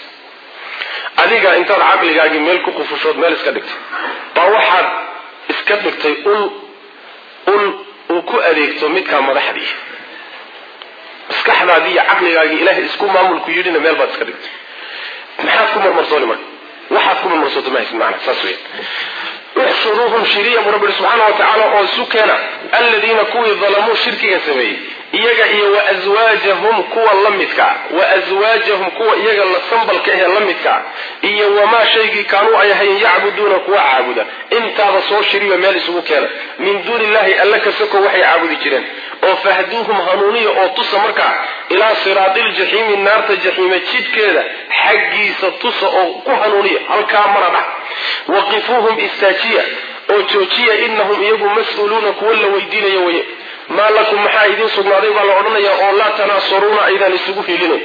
adiga intaad caqligaagii meel ku qufushood meel iska dhigtay baa waxaad iska dhigtay ul ul uu ku adeegto midkaa madaxdii maskaxdaadii iyo caqligaagii ilaahay isku maamulku yidhina meel baad iska dhigtay maxaad ku marmarsooni marka waxaad ku marmarsooto ma haysid macna saas weya uxshuruuhum shiriya buu rabbi subxaana wa tacaala oo isu keena aladiina kuwii dalamuu shirkiga sameeyey iyaga iyo wa aswaajahum kuwa la midkaa wa aswaajahum kuwa iyaga la sambalka ahee la midkaa iyo wamaa shaygii kaanuu ay ahayen yacbuduuna kuwa caabuda intaaba soo shiriyo meel isugu keena min duuni illahi alla kasoko waxay caabudi jireen oo fahduuhum hanuuniya oo tusa markaa ilaa siraadiiljaxiimi naarta jaxiime jidhkeeda xaggiisa tusa oo ku hanuuniya halkaa mara dhah waqifuuhum istaajiya oo joojiya inahum iyagu mas-uuluuna kuwa la weydiinaya weye maa lakum maxaa idiin sugnaaday baa la odhanaya oo laa tanaasaruuna aydaan isugu hilinayn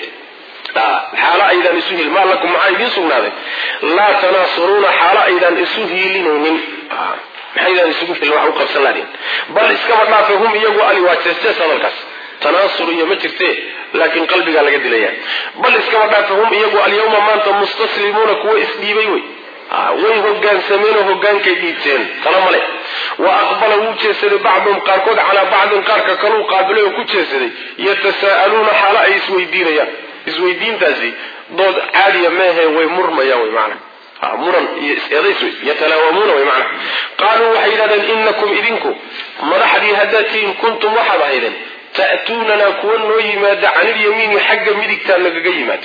xaalo aydaan isu hil maa lakum maxaa idiin sugnaaday laa tanaasaruuna xaalo aydaan isu hiilinaynin maxaydaan isugu hilin wax u qabsan laadin bal iskaba dhaafe hum iyagu ali waa jeestees hadalkaas tanaasur iyo ma jirte laakiin qalbigaa laga dilaya bal iskaba dhaafe hum iyagu alyawma maanta mustaslimuuna kuwa isdhiibay wey way hogaansameenoo hogaankay dhiibteen tala male wa aqbala wuu jeesaday bacduhum qaarkood calaa bacdin qaarka kaluu qaabilay oo ku jeesaday yatasaa'aluuna xaalo ay isweydiinayaan isweydiintaasi dood caadiya meehe way murmayaan way macna muran iyo is-eedays wey yatalaawamuuna way macna qaaluu waxay yidhahdeen inakum idinku madaxdii haddaad tihiin kuntum waxaad ahaydeen ta'tuunanaa kuwa noo yimaada canilyamiini xagga midigtaa nagaga yimaado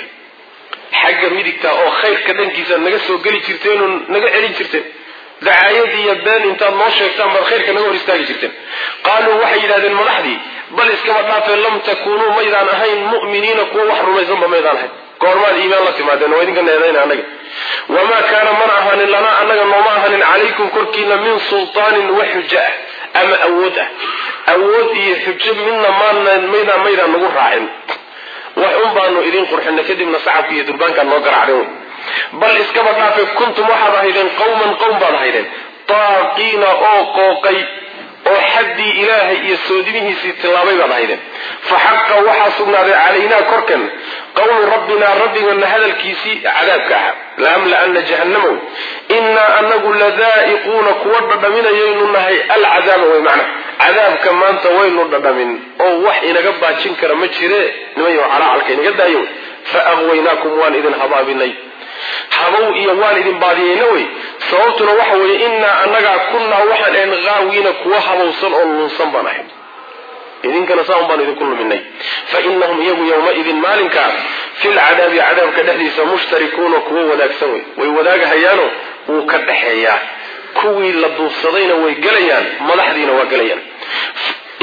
xagga midigta oo khayrka dhankiisa naga soo geli jirteen oo naga celin jirteen dacaayad iyo been intaad noo sheegtaan baad khayrka naga hor istaagi jirteen qaaluu waxay yidhahdeen madaxdii bal iskaba dhaafee lam takuunuu maydaan ahayn mu'miniina kuwa wax rumaysanba maydaan ahayn goormaad iimaan la timaadeen waa idinka needayna annaga wamaa kaana mana ahaanin lanaa annaga nooma ahaanin calaykum korkiina min sultaanin wa xujo ah ama awood ah awood iyo xujo midna maana maydaan maydaan nagu raacin wax un baanu idin qurxina kadibna sacabka iyo durbaankaan noo garacden wey bal iskaba dhaafe kuntum waxaad ahaydeen qawman qowm baad ahaydeen taaqiina oo qooqay oo xaddii ilaahay iyo soodimihiisii tillaabay baad ahaydeen fa xaqa waxaa sugnaaday calaynaa korkan qawlu rabbinaa rabbigana hadalkiisii cadaabka ahaa laamla-ana jahannamaw innaa anagu ladaa'iquuna kuwa dhadhaminayaynu nahay alcadaaba way macna cadaabka maanta waynu dhadhamin oo wax inaga baajin kara ma jire nimayo calaacalka inaga daayo wey fa aqwaynaakum waan idin habaabinay habow iyo waan idin baadiyeyna wey sababtuna waxa weeye innaa annagaa kunnaa waxaan ahayn haawiina kuwa habowsan oo lunsan baan ahay idinkana saan baan idinku luminay fa inahum iyagu yawmaidin maalinkaa filcadaabi cadaabka dhexdiisa mushtarikuuna kuwa wadaagsan wey way wadaagahayaano wuu ka dhaxeeyaa kuwii la duufsadayna way gelayaan madaxdiina waa gelayaan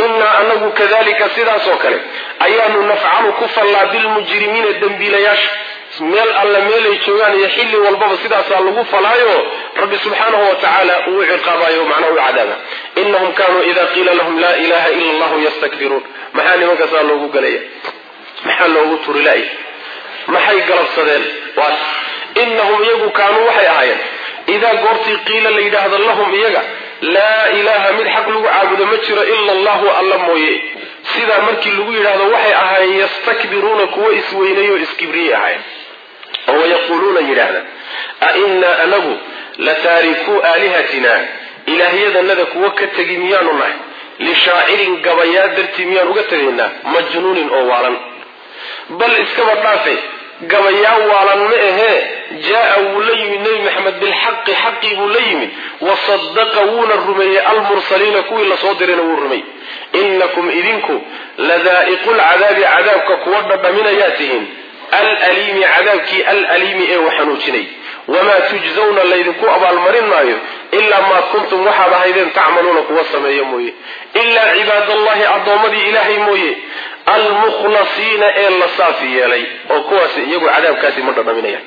inna anagu kadhalika sidaas oo kale ayaanu nafcalu ku fallaa bilmujrimiina dambiilayaasha meel alla meelay joogaan iyo xilli walbaba sidaasaa lagu falaayo rabbi subxaanahu watacaala uu ciqaabayo macnaha u cadaaba innahum kaanuu ida qiila lahum laa ilaha ila allahu yastakbiruun maxaa nimankaasaa loogu galaya maxaa loogu turilaya maxay galabsadeen waa innahum iyagu kaanuu waxay ahaayeen idaa goortii qiila la yidhaahdo lahum iyaga laa ilaaha mid xaq lagu caabudo ma jiro ila allahu alla mooye sidaa markii lagu yidhaahdo waxay ahaayeen yastakbiruuna kuwa isweynayo iskibriyay ahaayeen oo wayaquuluuna yidhaahda a innaa anagu la taarikuu aalihatina ilaahyadanada kuwa ka tegi miyaanu nahay lishaacirin gabayaa dartii miyaan uga tegaynaa majnuunin oo waalan bal iskaba dhaafe gabayaa waalan ma ahee jaa wuu la yimid nebi maxamed bilxaqi xaqii buu la yimid wasadaqa wuuna rumeeyey almursaliina kuwii lasoo dirayna wuu rumey inakum idinku ladaa'iqu lcadaabi cadaabka kuwa dhadhaminayaa tihiin alaliimi cadaabkii alaliimi ee waxanuujinay wamaa tujzawna laydinku abaalmarin maayo ilaa maa kuntum waxaad ahaydeen tacmaluuna kuwa sameeya mooye ilaa cibaadallahi addoommadii ilaahay mooye almukhlasiina ee la saafi yeelay oo kuwaasi iyagu cadaabkaasi ma dhadhaminayaan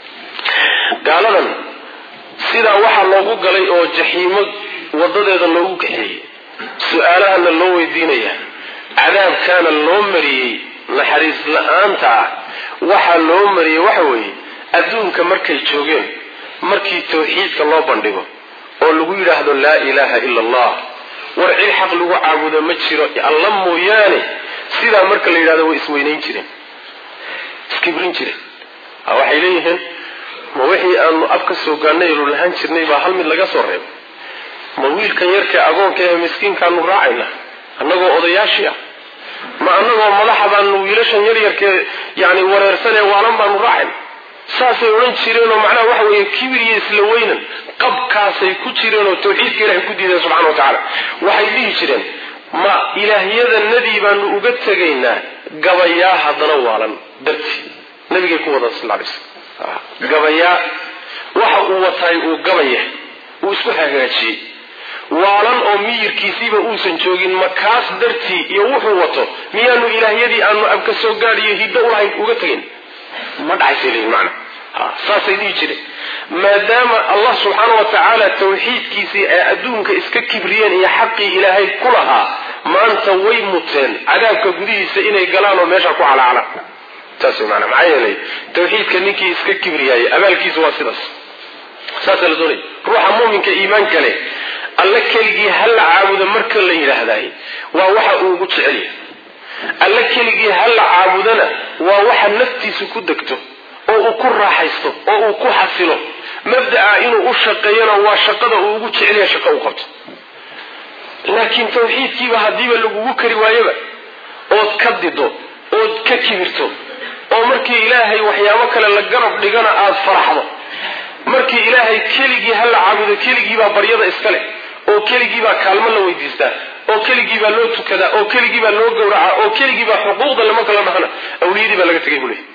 gaaladan sidaa waxaa loogu galay oo jaxiimo wadadeeda loogu kaxeeyey su-aalahana loo weydiinaya cadaabkaana loo mariyey naxariis la-aanta ah waxaa loo mariyey waxa weeye adduunka markay joogeen markii tawxiidka loo bandhigo oo lagu yidhaahdo laa ilaaha ila allah war cid xaq lagu caabudo ma jiro alla mooyaane sidaa marka la yidhahdo way isweynayn jireen iskibrin jireen waxay leeyihiin ma wixii aanu ab ka soo gaannay elu lahaan jirnay baa hal mid laga soo reebo ma wiilkan yarkee agoonka ee miskiinkaanu raacayna annagoo odayaashii ah ma annagoo madaxa baanu wiilashan yaryarkee yani wareersanee waalan baanu raacayna saasay odhan jireenoo macnaha waxa weeye kibir iyo isla weynan qabkaasay ku jireenoo tawxiidka ilahay ku diideen subxana wa tacaala waxay dhihi jireen ma ilaahyadanadii baanu uga tegaynaa gabayaa haddana waalan dartii nabigay ku wada sal alay slam gabayaa waxa uu wataay uu gabaya uu isku hagaajiyey waalan oo miyirkiisiiba uusan joogin ma kaas dartii iyo wuxuu wato miyaanu ilaahyadii aanu abka soo gaadhiyo hiddo ulahayn uga tegin ma dhacaysay leeyihin macna saasay dhihi jireen maadaama allah subxaana wa tacaala tawxiidkiisii ay adduunka iska kibriyeen iyo xaqii ilaahay ku lahaa maanta way muteen cadaabka gudihiisa inay galaan oo meesha ku calacala taas maana maxaa yeelay tawxiidka ninkii iska kibriyaayay abaalkiisu waa sidaas saasa la doonay ruuxa muuminka iimaanka leh alla keligii hala caabudo marka la yidhaahdaay waa waxa uu ugu jecel yahay alla keligii hala caabudana waa waxa naftiisu ku degto oo uu ku raaxaysto oo uu ku xasilo mabda'a inuu u shaqeeyana waa shaqada uu ugu jecel yahay shaqo uu qabto laakiin tawxiidkiiba haddiiba lagugu kari waayaba ood ka dido ood ka kibirto oo markii ilaahay waxyaabo kale la garab dhigana aada faraxdo markii ilaahay keligii hala caabudo keligii baa baryada iska leh oo keligii baa kaalmo la weydiistaa oo keligii baa loo tukadaa oo keligii baa loo gowracaa oo keligii baa xuquuqda lama kala dhahana awliyadii baa laga tegay buu leeyahy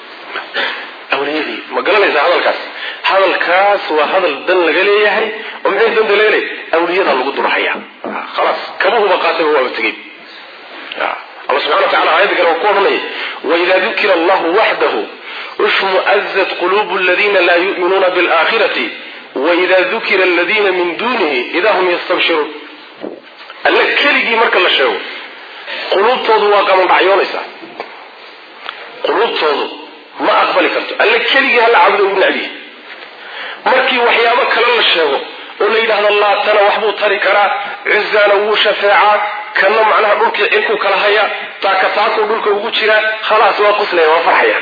awliyadii ma garanaysaa hadalkaas hadalkaas waa hadal dan laga leeyahay oo maxay danta laga leeyahay awliyadaa lagu durhayaa khalaas kabuhuba qaatayba waaba tegay allah subxana wa tacala aayadda kale waa ku odhanaya waidaa dukira allahu waxdahu ishmu'azat qulubu aladiina laa yu'minuuna bilaakhirati waida dukira aladiina min dunihi idaa hum yastabshiruun alla keligii marka la sheego quluubtoodu waa qamandhacyoonaysaa quluubtoodu ma aqbali karto alla keligii hala caabudo ugu nacbiye markii waxyaabo kale la sheego oo la yidhaahdo laatana waxbuu tari karaa cuzaana wuu shafeecaa kana macnaha dhulkii cirkuu kala haya taakataakuu dhulka ugu jiraa khalaas waa quslaya waa farxaya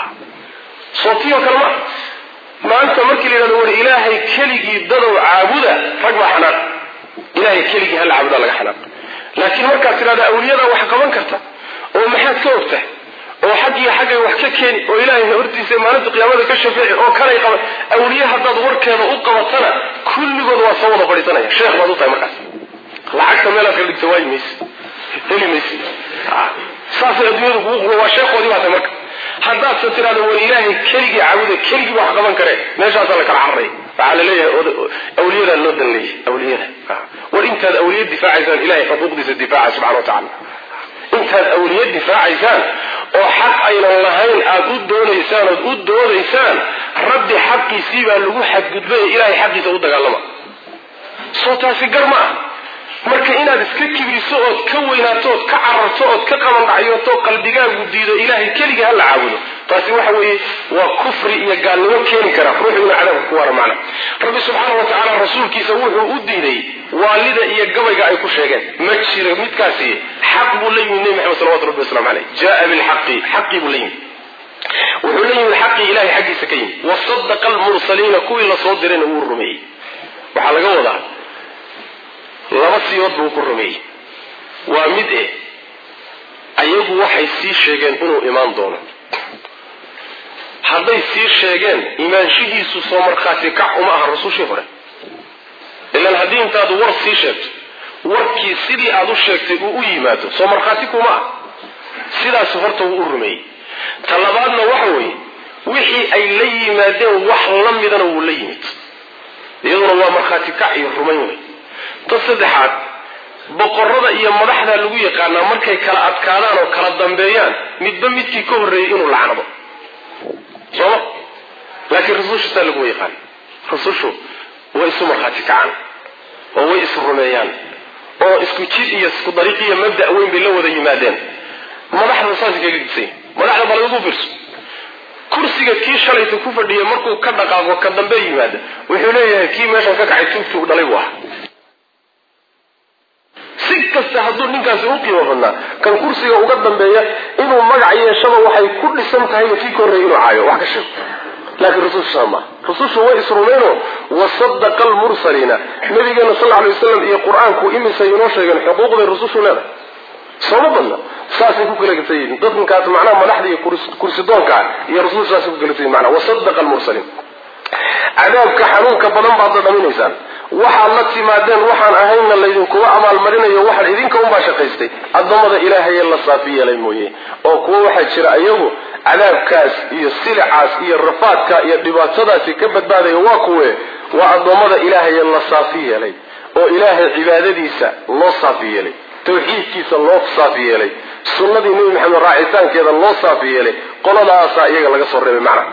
sootiyo kale ma maanta markii la yidhahdo war ilaahay keligii dadow caabuda rag baa xanaaq ilaahay keligii hala caabudaa laga xanaaq laakiin markaad tidhahda awliyada wax qaban karta oo maxaad ka ogtahay oo xaggiyo xaggay wax ka keeni oo ilaahay hortiisa maalinta qiyaamada ka shafeeci oo kalay qaban awliye haddaad warkeeda u qabatana kulligood waa soo wada fadhiisanaya sheekh baad u tahay markaas lacagta meelaad kala dhigta waayi mayse heli mayse saasay adduunyadu kugu qulo waa sheekhoodii baa tahay marka haddaadse tidhahdo war ilaahay keligii caabuda keligii wax qaban karee meeshaasaa la kala cararaya على ليه أولياء اللودن ليه أولياء وإنت الأولياء الدفاع عزان إلهي حقوق دي الدفاع سبحانه وتعالى انت الأولياء الدفاع عزان وحق أيضا اللهين أقود دون إنسان أقود دون إنسان ربي حقي سيبا لغو حق قدبه إلهي حقي تقود قالما صوتها في قرماء marka inaad iska kibriso oo ka weynaato oo ka cararto oo ka qaban dhacyoto qalbigaagu diido ilaahay kaliya hal caabudo taasi waxa weeye waa kufri iyo gaalnimo keeni kara ruuxuna cadaab ku wara macna rabbi subhanahu wa ta'ala rasuulkiisa wuxuu u diiday waalida iyo gabayga ay ku sheegeen ma jiro midkaasi xaq buu leeyahay nabi maxamed sallallahu alayhi wasallam alayhi jaa bil haqqi haqqi buu leeyahay wuxuu leeyahay haqqi ilaahay xaqiisa ka yimid wa saddaqa al mursaliin kuwi la soo direen uu rumeeyay waxa laga wadaa laba siyood buu ku rumeeyay waa mid eh ayagu waxay sii sheegeen inuu imaan doono hadday sii sheegeen imaanshihiisu soo markhaati kac uma aha rasuushii hore ilaan haddii intaad war sii sheegto warkii sidii aad u sheegtay uu u yimaado soo markhaati kuma ah sidaas horta wuu u rumeeyey talabaadna waxa weeye wixii ay la yimaadeen wax la midana wuu la yimid iyaduna waa markhaati kac iyo rumayn wey تصدحات بقرده iyo madaxda lagu yaqaana markay kala adkaadaan oo kala dambeeyaan midba midkii ka horeeyay inuu lacanado soo laakiin rasuulka sallallahu alayhi wasallam rasuulku way isma khatikaan oo way isrumeeyaan oo isku jid iyo isku dariiqiyo mabda weyn bay la wada yimaadeen madaxda saasi kaga disay madaxda balagu fiirso kursiga kii shalayta ku fadhiyay markuu ka dhaqaaqo ka dambeey yimaado wuxuu leeyahay kii meeshan ka kacay tuugtu dhalay waa sikasta haduu ninkaas uu qiimaha kan kursiga uga dambeeya inuu magac yeeshaba waxay ku dhisan tahay kii koreey inuu caayo wax ka sheeg laakiin rasuulka sama rasuulku way isrumeeyeen wasaddaqa al mursalina nabigeena sallallahu alayhi wasallam iyo quraanku imisa inoo sheegan xuquuqda rasuulku leedahay sababna saasi ku kala gatayeen dadkan kaas macna madaxda iyo kursi doonka iyo rasuulku saasi ku kala gatayeen macna wasaddaqa al mursalin cadaabka xanuunka badan baad dhaminaysaan waxa la timaadeen waxaan ahayna laydin kuwa amal marinayo waxa idinka u baashaqaystay adoomada ilaahay la saafiyay mooyee oo kuwa waxa jira ayagu cadaabkaas iyo silcaas iyo rafaadka iyo dhibaatadaasi ka badbaadayo waa kuwe waa adoomada ilaahay la saafiyay oo ilaahay cibaadadiisa loo saafiyay tawxiidkiisa loo saafiyay sunnadii nabi maxamed raacitaankeeda loo saafiyay qoladaas iyaga laga soo reebay macna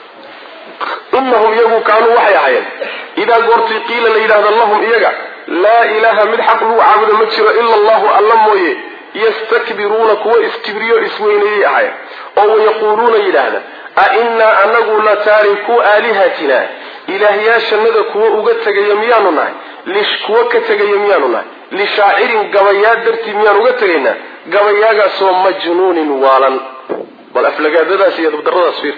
إنهم يجوا كانوا وحي حيان إذا قرت قيل لإله اللهم إيجا لا إله من حق له عبد مجر إلا الله ألم يستكبرون كوا استكبروا إسويني حيان أو يقولون إلهنا أئنا أنه لتاركوا آلهتنا إلهيا شند كوا أغتك يمياننا ليش كوا كتك يمياننا لشاعر قويات درت يميان أغتكنا قوياغا سو مجنون والا بل أفلقات ذا سيد بدر صفير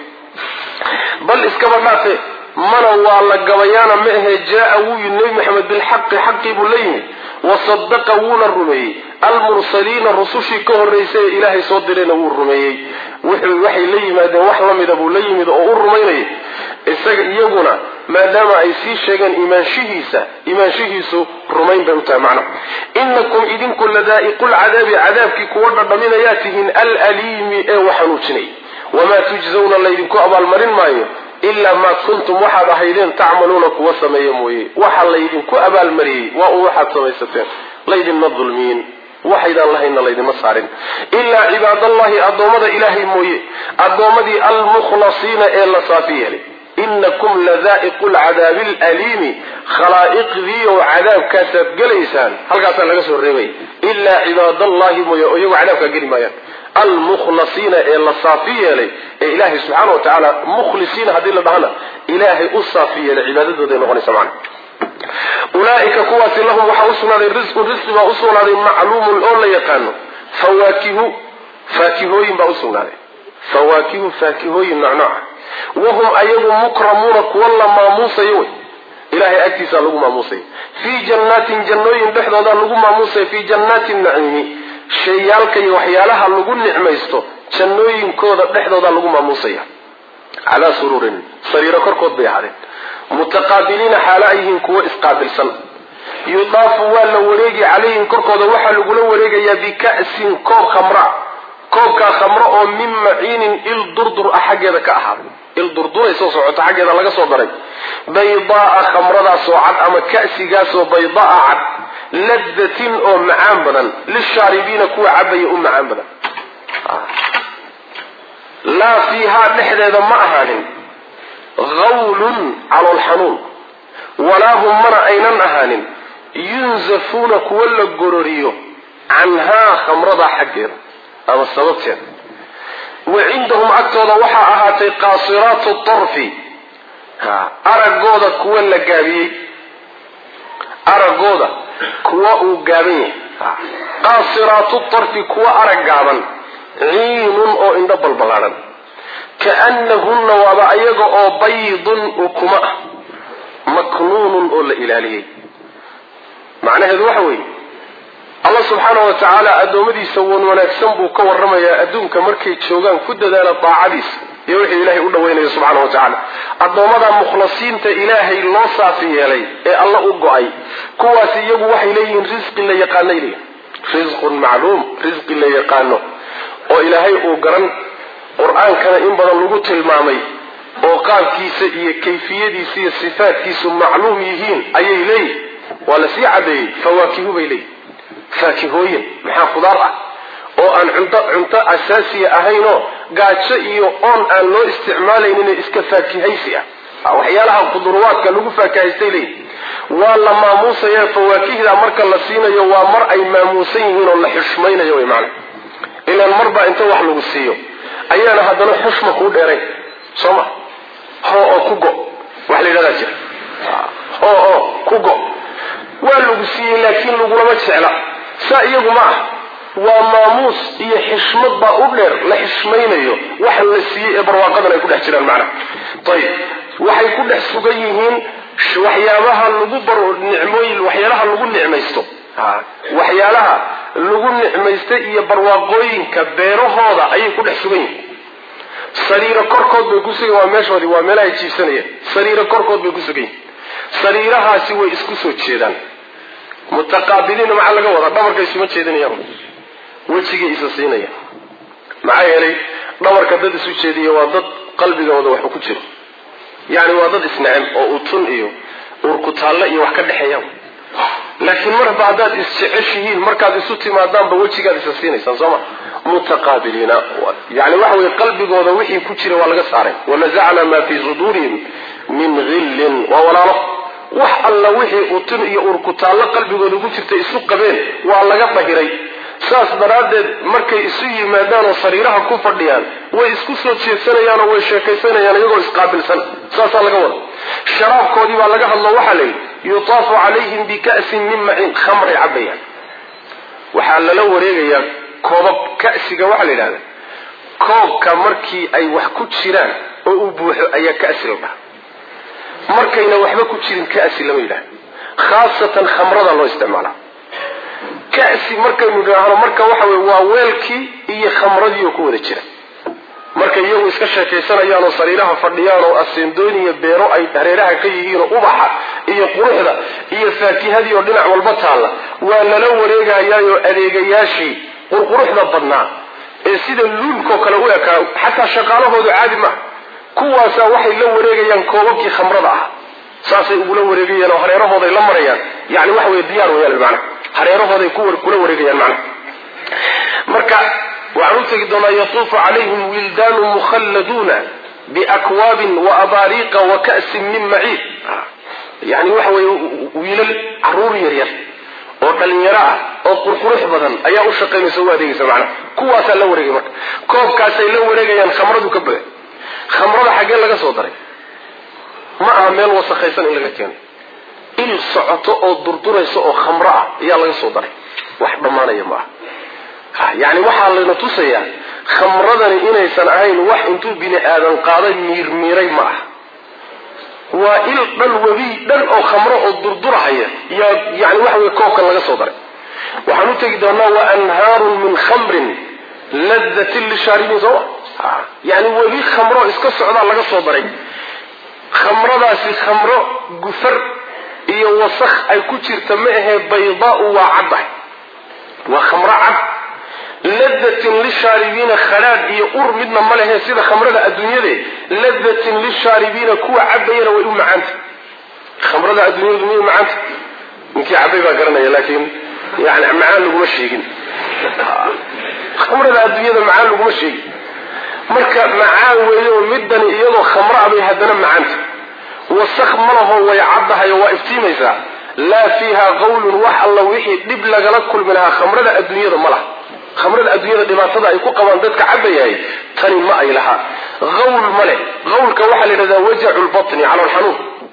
بل اسكبرناته من والله قبيانا معه جاء النبي محمد بالحق حق بليه وصدقوا الرمي المرسلين الرسوشي كهر رئيسي إلهي صدرين الرمي وحي وحي لي ماذا وحلا ماذا بليه ماذا الرمي يقولنا ما دام عيسي شيئا إيمان شهيسا إيمان شهيسو رمين بمتع معنا إنكم إذن كل ذائق العذاب عذابك كورنا بمن ياتهن الأليم وحنوتني وما تجزون الله يدنكو أبا المرين مايو إلا ما كنتم واحد أحيدين تعملون كوا سمي موي واحد الله يدنكو أبا المرين وواحد سمي ستين لا يدن الظلمين واحد الله إن الله يدن مصارين إلا عباد الله أدومد إلهي موي أدومد المخلصين إلا صافيه لي إنكم لذائق العذاب الأليم خلائق ذي وعذاب كاسب قليسان هل قاسان لقصوا الرمي إلا عباد الله موي ويو عذاب كقل مايان المخلصين إلا صافية لي إلهي سبحانه وتعالى مخلصين هذه اللي إلهي الصافية لعبادته ذي نغني سمعنا أولئك قوات لهم وحوصنا للرزق الرزق وأصونا للمعلوم الأول يقانوا فواكه فاكهوين بأصونا فواكه فاكهوين نعناع وهم أيضا مكرمون كولا ماموسى يوي إلهي أكتسى لهم ماموسى في جنات جنوين بحضا لهم ماموسى في جنات النعيم shayaalka iyo waxyaalaha lagu nicmaysto jannooyinkooda dhexdooda lagu maamuusaya ala sururin sariiro korkood bay ahaadeen mutaqaabiliina xaalaayhin kuwa isqaabilsan yudaafu wala wareegi calayhin korkooda waxa lagu la wareegayaa bika'sin koob khamra koobka khamra oo min maciinin il durdur axageeda ka ahaad الدردورة يسوس عتحق إذا لقى صدري بيضاء خمرة صعد أما كأس جاس بيضاء عد لذة أو معان بدن للشاربين كو عبي أم معان بدن آه. لا فيها نحن إذا ما أهان غول على الحنون ولا هم من أين أهان ينزفون كل الجروريو عنها خمرة حقير هذا السبب يعني. وعندهم أكثر وحا أهاتي قاصرات الطرف ها أرقودا كوا لقابي أرقودا كوا قابي قاصرات الطرف كوا أرقابا عين أو إن دبل بلارا كأنهن وضعيق أو بيض وكما مكنون أو لإلاليه معنى هذا وحوي الله سبحانه وتعالى أدومدي سوون ونكسن بو كورما يا أدومك مركي تشوغان كد دانا طاعديس يوحي إلهي أدوين سبحانه وتعالى أدومدا مخلصين تا إلهي الله صافي يلي إيه الله أقعي كواسي يبو وحي ليين رزق اللي يقان إليه رزق معلوم رزق اللي يقانه وإلهي أقرن قرآن كان إنبضا لغت المامي وقال كيس إيه كيفية دي سي صفات كيس معلوم يهين أي إليه ولا سي عدي فواكهه بإليه فاكهوين maxaa khudaar ah oo aan cunto cunto asaasi ahayno gaajo iyo on aan loo isticmaalaynin iska faakihaysi ah waxyaalaha khudurwaadka lagu faakahaystay leey waa la maamuusaya fawaakihda marka la siinayo waa mar ay maamuusan yihiin oo la xushmaynayo way macna ilaan marba inta wax lagu siiyo ayaana hadana xushma ku dheeray soma ho oo kugo wax la yiraahdo jir ho oo kugo waa lagu siiyay laakiin lagu lama jecla سائيق معه وماموس هي حشمت بأولر لحشمينيو وحل لسي برواقضنا يكون احترام معنا طيب وحي يكون احسوقيهين وحيالها اللغبر النعمويل وحيالها اللغو النعميستو وحيالها اللغو النعميستو هي برواقوين كبيرو هذا أي يكون احسوقيهين سرير كوركود بيكوسي وماشوري وملا يجيب سنية سرير كوركود بيكوسي سريرها سوى اسكسو تشيدان متقابلين مع اللي قوضا دمرك يسمى تشيدين يا رب وجهي إساسين يا معايا لي دمرك ضد سو تشيدية وضد قلبي قوضا وحكو تشير يعني وضد اسنعم أو أطن إيو وركوتالا إيو وحكا دحيام لكن مرة بعدات استعشيين مركز يسوتي ما دام بوجهي إساسين يسان متقابلين يعني وحوي قلبي قوضا وحي كتير ولا قصاري ونزعنا ما في صدورهم من غل وولاله wax alla wixii uu tin iyo urkutaala qalbigooda ugu jirtay isu qabeen waa laga bahiray saas daraadeed markay isu yimaadaan oo sariiraha ku fadhiyaan way isku soo jeesanayaan oo way sheekaysanayaan iyagoo isqaabilsan saas laga wado sharaabkoodii baa laga hadlo waxa la yutaafu calayhim bika'sin min ma'in khamri abayan waxa la wareegayaa koobab ka'siga waxa la yiraahdaa koobka markii ay wax ku jiraan oo uu buuxo ayaa ka'sil ah markayna waxba ku jirin kaasi lama yiraahdo khaasatan khamrada loo isticmaala kaasi markaynu raahno marka waxa weey waa weelkii iyo khamradii oo ku wada jira markay iyagu iska sheekaysanayaan oo sariiraha fadhiyaan oo asendooniya beero ay hareeraha ka yihiin oo ubaxa iyo quruxda iyo faakihadii oo dhinac walba taala waa lala wareegayaa adeegayaashii quruxda badnaa ee sida luulko kale u ekaa xataa shaqaalahoodu caadi ma kuwaasa waxay la wareegayaan koobabkii khamrada ah saasay ugu la wareegayaan oo hareerahooda la marayaan yaani wax way diyaar weeyaan macna hareerahooda ku war kula wareegayaan macna marka waxaan tagi doonaa yatuufu calayhim wildan mukhalladuna biakwab wa abariq wa ka's min ma'id yaani wax way wiilal caruur yar yar oo dhalinyaro ah oo qurqurux badan ayaa u shaqeynaysa u adeegaysa macna kuwaasa la wareegay marka koobkaas ay la wareegayaan khamradu ka badan khamrada xagee laga soo daray ma aha meel wasakhaysan in laga keenay il socoto oo durdurayso oo khamra ah ayaa laga soo daray wax dhamaanaya ma aha yani waxaa la tusayaa khamradani inaysan ahayn wax intuu bini aadan qaaday miirmiiray ma aha waa il dhan wabi dhan oo khamro oo durdurahaya yani waxa way koobka laga soo daray waxaan u tagi doonaa wa anhaarun min khamrin ladhatin lishaaribin sawa يعني ولي خمرة اسكسر على لقى صدري خمرة داسي خمرة جفر إيه وسخ أي كتير تمئه بيضاء وعبة وخمرة عب ladatin lishaaribiina khalaad iyo ur midna ma lehe sida khamrada adduunyade ladatin lishaaribiina kuwa cabayna way u macaanta khamrada adduunyadu way u macaanta ninkii cabay baa garanaya laakiin yani macaan laguma sheegin khamrada adduunyada macaan laguma sheegin marka macaan weeyo middan iyadoo khamra bay haddana macaanta wasakh malaho way caddahay waa iftiimaysaa laa fiiha qawlun wax alla wixii dhib lagala kulmi lahaa khamrada adduunyada ma laha khamrada adduunyada dhibaatada ay ku qabaan dadka cabayahay tani ma ay lahaa qawl male qawlka waxaa la yidhahdaa wajacu lbatni calool xanuun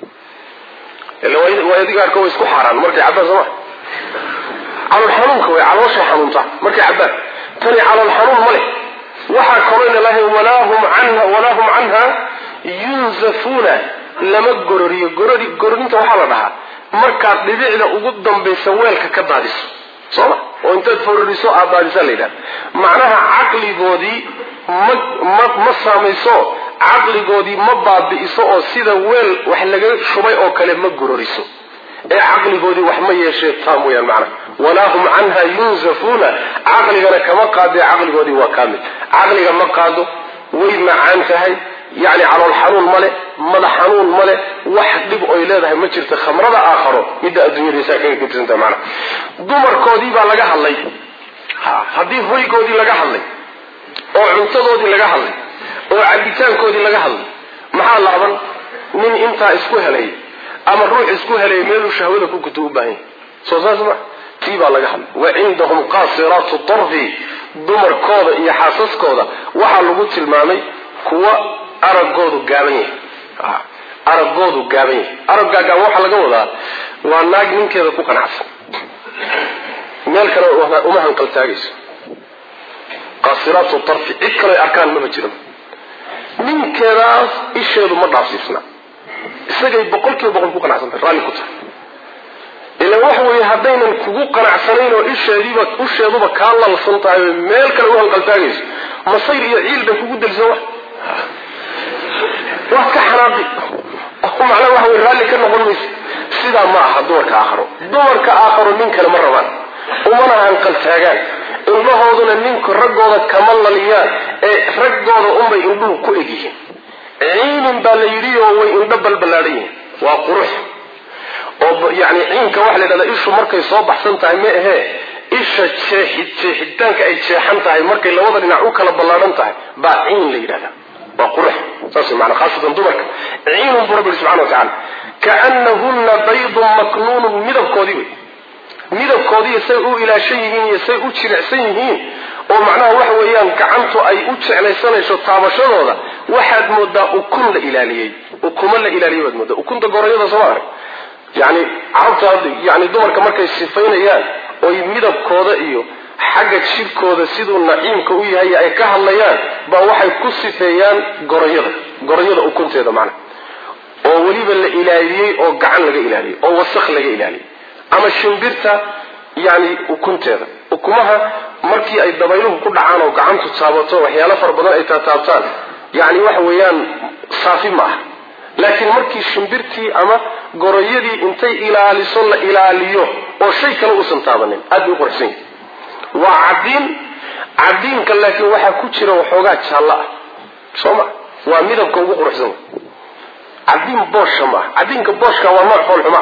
waa adiga arka way isku xaaraan markay cabaan sooma calool xanuunka way caloosha xanuunta markay cabaan tani calool xanuun ma leh waxaa kaloo ilahay walaa hum canha walaa hum canha yunzafuuna lama gororiyo gorori gororinta waxaa la dhahaa markaad dhibicda ugu dambaysa weelka ka daadiso sooma oo intaad fororiso aad daadisa la yidhaha macnaha caqligoodii ma ma ma saamayso caqligoodii ma baabi'iso oo sida weel wax laga shubay oo kale ma gororiso ee caqligoodii wax ma yeeshee taa mooyaan macnaha walaa hum canha yunzafuuna caqligana kama qaadee caqligoodii waa kaamil caqliga ma qaado way macaan tahay يعني على الحنون ماله ماذا حنون ماله واحد دب أولاد هاي ما جرت خمرة آخره يبدأ الدنيا رساكين كنت أنت معنا دمر كودي بقى لقى حلي هدي هوي كودي لقى حلي أو عنصر كودي لقى حلي أو عبيتان كودي لقى حلي محل لعبا من أنت إسكوها لي أما الروح إسكوها لي ميلو شهوده كتب باهي صوصا سمع تيبا لقى حلي وعندهم قاصرات الطرف دمر كودا يحاسس كودا وحلو قلت المامي كوا aragoodu gaaban yahay aragoodu gaaban yahay aragga waxa laga wadaa waa naag ninkeeda ku qanacsan meel kale uma hanqal taagayso qasiratu tarfi cid kale arkaan ma jiro ninkeedaas isheedu ma dhaafsiisna isagay boqolkiiba boqol ku qanacsan tahay raali ku tahay ilaa wax weeye haddaynan kugu qanacsanayn oo isheediiba usheeduba kaa lalsan tahay meel kale u hanqal taagayso masayr iyo ciil bay kugu dalisan wax وك حرابي أقوم على واحد الرالي كنا قلنا سيدا ما أحد دور كآخره دور كآخر منك المرة ومنها انقل تاجان إنه هذا منك رجوع كمال ليان رجوع أمي إنه كويجي عين باليريه وإندبل بلاريه وقرح يعني عين كواحد لا إيش مركز صوب أحسن تعميه هي إيش تشاهد تشاهدان كأي تشاهد تعي مركز لو وضع نعوك لبلارن تعي بعين ليراه وقرح صار معنا خاصة دمرك عين برب سبحانه وتعالى كأنهن بيض مكنون مدب كودي مدب كودي يسيئوا إلى شيء يسيئوا تشرع سيئين ومعناه وحويان كعنتو أي أتشع ليسان يشو طابشان هذا واحد مدى أكون لإلاليي أكون لإلاليي مدى أكون تقريضا صواري يعني عرفت يعني دمرك مركز السفين إياه ويمدب كودي إيو حاجة شركوده سيدو النعيمك وياهي أي كهالليان بواحد كسفيان قريضة قريضة أكنت هذا معنا أو وليبا لإلهي أو قعن لك إلهي أو وسخ لك إلهي أما الشنبيرتا يعني أكنت هذا أكمها مركي أي دبايلوه كل عانا وقعنت تصابطه وحيالا فربضان أي تاتابتان يعني وحويان صافي معه لكن مركي الشنبيرتي أما قريضي انتي إلهي صلى إلهيو أو شيء كانوا أسنتابنين أدو قرحسين وعدين عدين كلكن waxa ku jira waxooga jalla soma waa midabka ugu quruxsan عدين بوش ما عدين كبوش كوا نوع فول حما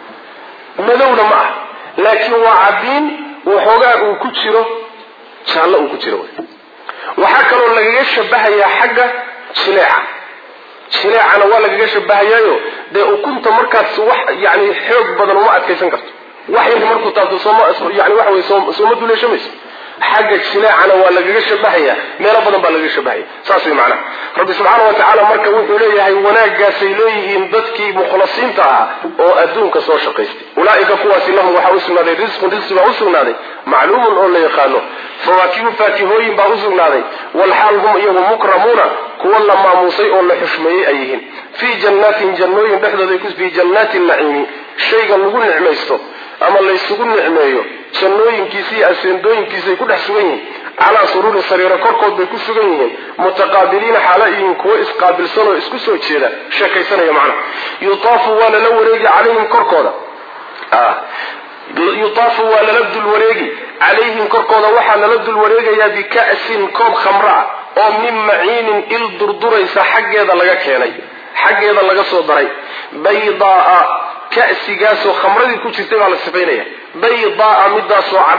ملونا ما لكن وعدين وحوجا وكتيره شاء الله وكتيره وحكروا اللي يشبه يا حاجة سلاعة سلاعة أنا ولا يشبه يايو ده وكنت مركز وح يعني حب بدل ما أتكلم كرت وحي مركز تابو صوم يعني وحوي صوم صوم دولة شمس حاجة سلاعة أنا ولا يشبه يا ما ربنا بلا يشبه ساسي معنا رب سبحانه وتعالى مركز وحوليه هاي وناجى سيليه ينبتك مخلصين تاع أو أدون كسر شقيستي أولئك قواسي لهم وحوسنا للرزق رزق وحوسنا ذي معلوم أن يخانوا فواكه فاكهوين بحوسنا ذي والحال هم إيهم مكرمون كل ما موصي أن حشمي أيهن في جنات جنوين بحث ذيكس في جنات النعيم شيء نقول نعميستو أما اللي يسقون نعميه جنوين كيسي أسندوين كيسي كل حسوين على سرور السريرة كركود بيكون سجينين متقابلين حالين كويس قابل سنة اسكسوا تشيلا شكل سنة يا معنا يطاف ولا لو رجع عليهم كركودا آه يطاف ولا لبد الوريقي عليهم كركونا وحا لبد الوريقي بكأس كوب خمراء أو من معين إل دردريس حق هذا لغا كيني حق هذا لغا صدري بيضاء كأس قاسو خمرة كو تشتغل على السفينية بيضاء مداسو عب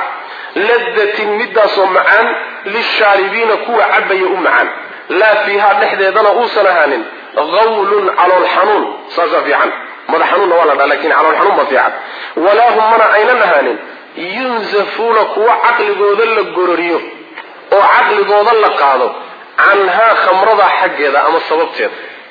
لذة مداسو معان للشاربين كو عبي أمعان لا فيها نحدة دانا أوسنهان غول على الحنون صازا في عن ماذا حنون ولا لكن على الحنون ما في عن ولا هم من أين نهان ينزفون كو عقل قوذل القروريو وعقل قوذل قادو عنها خمرة حق هذا أما السبب تيد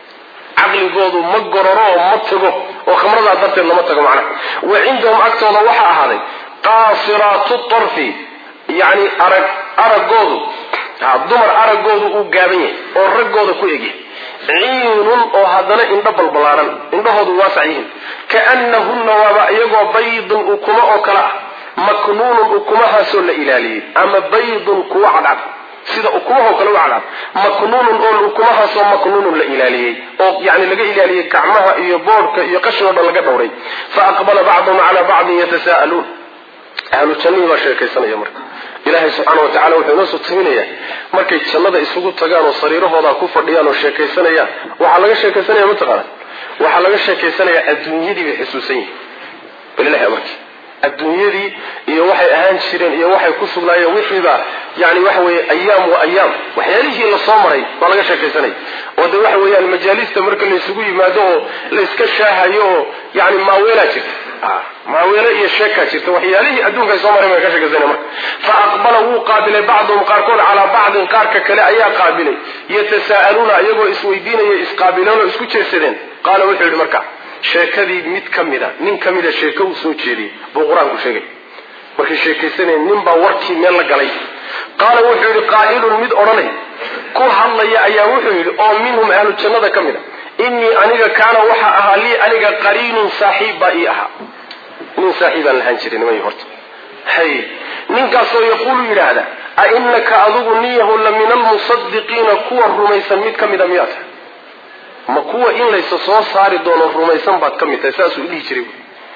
عقل قوذو مقررو ومتقو وخمرة درتين لمتقو معنا وعندهم أكثر وحا هذا قاصرات الطرف يعني أرق أرق قوذو الضمر أرق قوذو وقابيني ورق قوذو كو يجي عين وهذا إن دبل بلارا إن دهضوا واسعين كأنهن وبأيقوا بيض وكما أكلا مكنون وكما سل إلالي أما بيض كوعد سيدا أكوه وكلا على مكنون وكما سل مكنون لإلالي يعني لقى إلالي كعمها يبورك يقشر لقى دوري فأقبل بعضهم على بعض يتساءلون أهل التنين وشيكي سنة يمر إلهي سبحانه وتعالى وحنوسه تهينيا markay jannada isugu tagaan oo sariirahooda ku fadhiyaan oo sheekaysanayaan waxa laga sheekaysanayaa mutaqaan waxa laga sheekaysanayaa adduunyadii bay xisuusan yihiin billahi amarki adduunyadii iyo waxay ahaan jireen iyo waxay ku sugnaayeen wixiiba yani waxa weeye ayaam wa ayaam waxyaalihii la soo maray baa laga sheekaysanay oo de waxa weeyaan majaalista marka la isugu yimaado oo la iska shaahayo yani maaweela jirta maaweela iyo sheeka jirta waxyaalihii adduunka soo maray ka sheekaysanay marka fa aqbala wuu qaabilay bacdhum qaarkood ala bacdin qaarka kale ayaa qaabilay yatasaaluna ayagoo isweydiinaya isqaabilaan oo isku jeesadeen qaala wuxuu yidhi marka sheekadii mid kamida nin kamida sheeko uu soo jeediyay buu quraanku sheegay markii sheekaysanay nin baa warkii meel la galay qaala wuxuu yidhi qaa'ilun mid oranay ku hadlaya ayaa wuxuu yidhi oo minhum ahlu jannada kamida inni aniga kaana waxa ahaa lii aniga qariinun saaxiib baa ii ahaa nin saaxiibaan lahaan jiray nimay horta hay ninkaasoo yaquulu yidhaahda a innaka adugu niyahu la min almusaddiqiina kuwa rumaysan mid kamida miyaa tahay ma kuwa in laysa soo saari doono rumaysan baad ka mid tahay saasuu dhihi jiray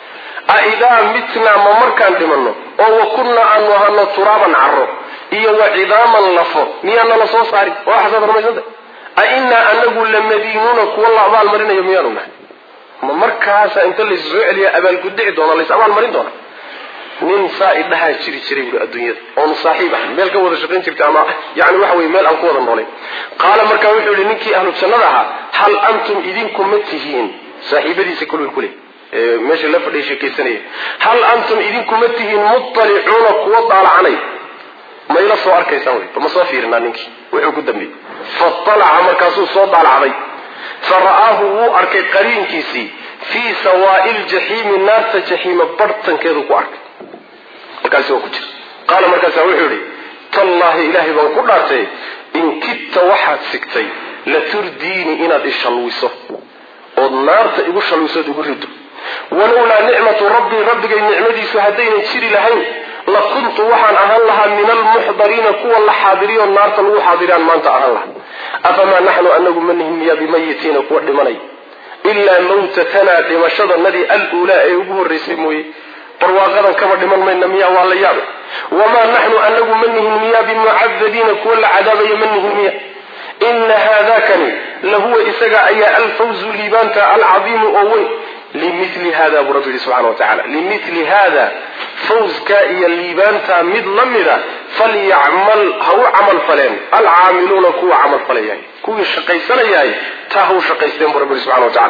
a idaa mitnaa ma markaan dhimanno oo wa kunnaa aanu ahano turaaban carro iyo wa cidaaman lafo miyaana la soo saari waa xasaad rumaysanta a innaa anagu lamadiinuuna kuwa la abaalmarinayo miyaanu nahay ma markaasa inta laysa soo celiya abaalguddici doona lays abaalmarin doona nin saa idhahaa jiri jiray buui adduunyada oonu saaxiib ah meel ka wada shaqayn jirta ama yani waxa weye meel aan ku wada noolay qaala markaa wuxuu yihi ninkii ahlu jannada ahaa hal antum idinku ma tihiin saaxiibadiisa kulwin kule meesha la fadhiya sheekaysanaya hal antum idinku ma tihiin muttalicuuna kuwa daalacanay ma ila soo arkaysaan wey ma soo fiirinaa ninkii wuxuu ku dambeeyey faalaca markaasuu soo daalacday fara'aahu wuu arkay qariinkiisii fii sawaa'i ljaxiimi naarta jaxiima barhtankeedu ku arkay halkaasi waa ku jira qaala markaasaa wuxuu yidhi tallaahi ilaahay baan ku dhaartay in kidta waxaad sigtay laturdiini inaad ishalwiso ood naarta igu shalwisood igu rido walowlaa nicmatu rabbii rabbigay nicmadiisu haddaynan jiri lahayn la kuntu waxaan ahaan lahaa min almuxdariina kuwa la xaadiriyo naarta lagu xaadiriyaan maanta ahaan lahaa afamaa naxnu anagu ma nihin miyaa bimayitiina kuwa dhimanay ilaa mawtatanaa dhimashadanadii aluulaa ee ugu horraysay mooye barwaaqadan kaba dhiman mayna miyaa waa la yaabay wamaa naxnu anagu ma nihin miyaa bimucadabiina kuwa la cadaabayo ma nihin miya ina haadakani lahuwa isaga ayaa alfawzu liibaanta alcadiimu oo weyn limili hada buu rabbi yihi subxana watacala limili hada fawzka iyo liibaanta mid la mida falyacmal ha u camal faleen alcaamiluuna kuwa camal falayahay kuwii shaqaysanayahay taa ha u shaqaysteen buu rabbi yihi subxana watacala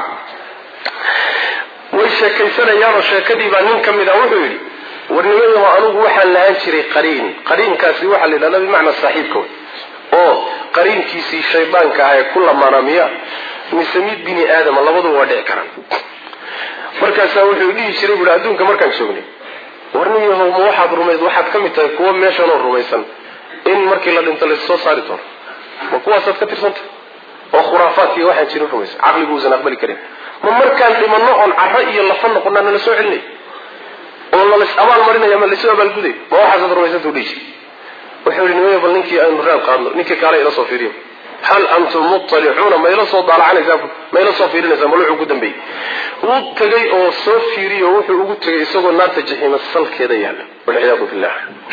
way sheekaysanayaanoo sheekadii baa nin ka mid a wuxuu yidhi warnimadama anugu waxaan lahaan jiray qariin qariinkaasi waxaa la yidhahda bimacnaa saaxiibka wey oo qariinkiisii shaydaanka ah ee ku lamaana miya mise mid bini aadama labaduba waa dhici karaan markaasaa wuxuu dhihi jiray buui adduunka markaan joognay warniyahow ma waxaad rumayd waxaad ka mid tahay kuwa meeshanoo rumaysan in markii la dhinto lassoo saari doono ma kuwaasaad ka tirsantah oo khuraafaadkiiyo waxaan jirin rumaysan caqligu uusan aqbali karin ma markaan dhimanno oon carro iyo lafa noqonnaa nala soo celinay oo nalays abaal marinaya ma laysoo abaalguday ma waxaasaad rumaysanta u dhihi jiray wuxuu yihi nimaya bal ninkii aynu raab qaadno ninkii kaale ila soo fiiriyo hal antum muttalicuuna mayla soo daalacanaysaa mayla soo fiirinaysaa maluucu ugu dambeeyey wuu tagay oo soo fiiriyo wuxuu ugu tagay isagoo naarta jaxiima salkeeda yaalla walciyaadu billah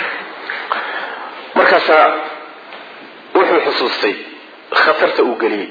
markaasaa wuxuu xusuustay khatarta uu geliyey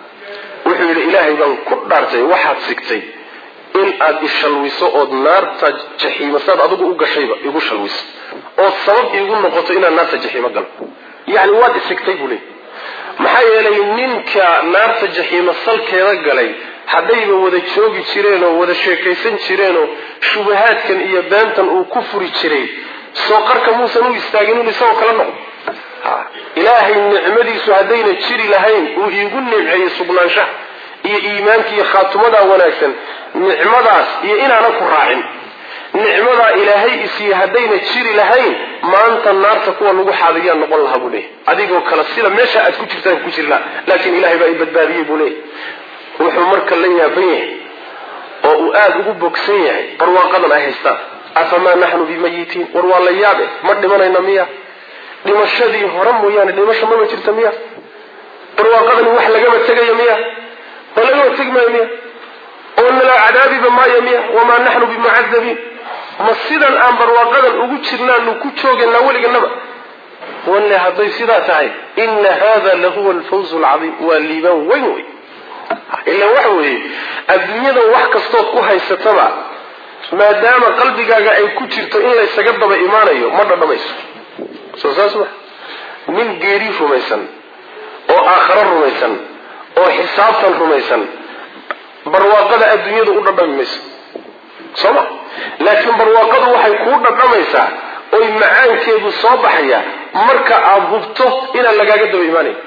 wuxuu yidhi ilaahay baan ku dhaartay waxaad sigtay in aad ishalwiso ood naarta jaxiima saad adigu u gashayba igu shalwiso ood sabab iigu noqoto inaan naarta jaxiimo galo yacni waad isigtay buu leey maxaa yeelay ninka naarta jaxiima salkeeda galay haddayba wada joogi jireen oo wada sheekaysan jireenoo shubahaadkan iyo beentan uu ku furi jiray soo qarka muusan u istaagin inuu isagoo kala noqdo ilaahay nicmadiisu haddayna jiri lahayn uu iigu nimceeyey sugnaanshaha iyo iimaanka iyo khaatumadaa wanaagsan nicmadaas iyo inaana ku raacin nicmadaa ilaahay isiiye haddayna jiri lahayn maanta naarta kuwa lagu xaadiyaan noqon lahaa buu leeyay adigoo kale sida meesha aad ku jirtaan ku jiri laha laakiin ilaahay baa i badbaadiyey buu leeyay wuxuu marka la yaaban yahay oo uu aada ugu bogsan yahay barwaaqadan ay haystaan afamaa naxnu bimayitiin war waa la yaabe ma dhimanayna miya dhimashadii hore mooyaane dhimasho mama jirta miya barwaaqadani wax lagama tegayo miya ma lagama tegi maayo miya oo nala cadaabiba maayo miya wamaa naxnu bimucadabiin ma sidan aan barwaaqadan ugu jirnaanu ku joogaynaa weliganaba walle hadday sidaa tahay ina hada lahuwa alfawz alcadiim waa liibaan weyn wey ila waxa weeye adduunyada wax kastood ku haysataba maadaama qalbigaaga ay ku jirto in laysaga daba imaanayo ma dhadhamayso soo saas ma nin geeri rumaysan oo aakhiro rumaysan oo xisaabtan rumaysan barwaaqada adduunyada u dhadhami mayso soo ma laakiin barwaaqadu waxay kuu dhadhamaysaa oy macaankeedu soo baxaya marka aada hubto inaan lagaaga daba imaanayn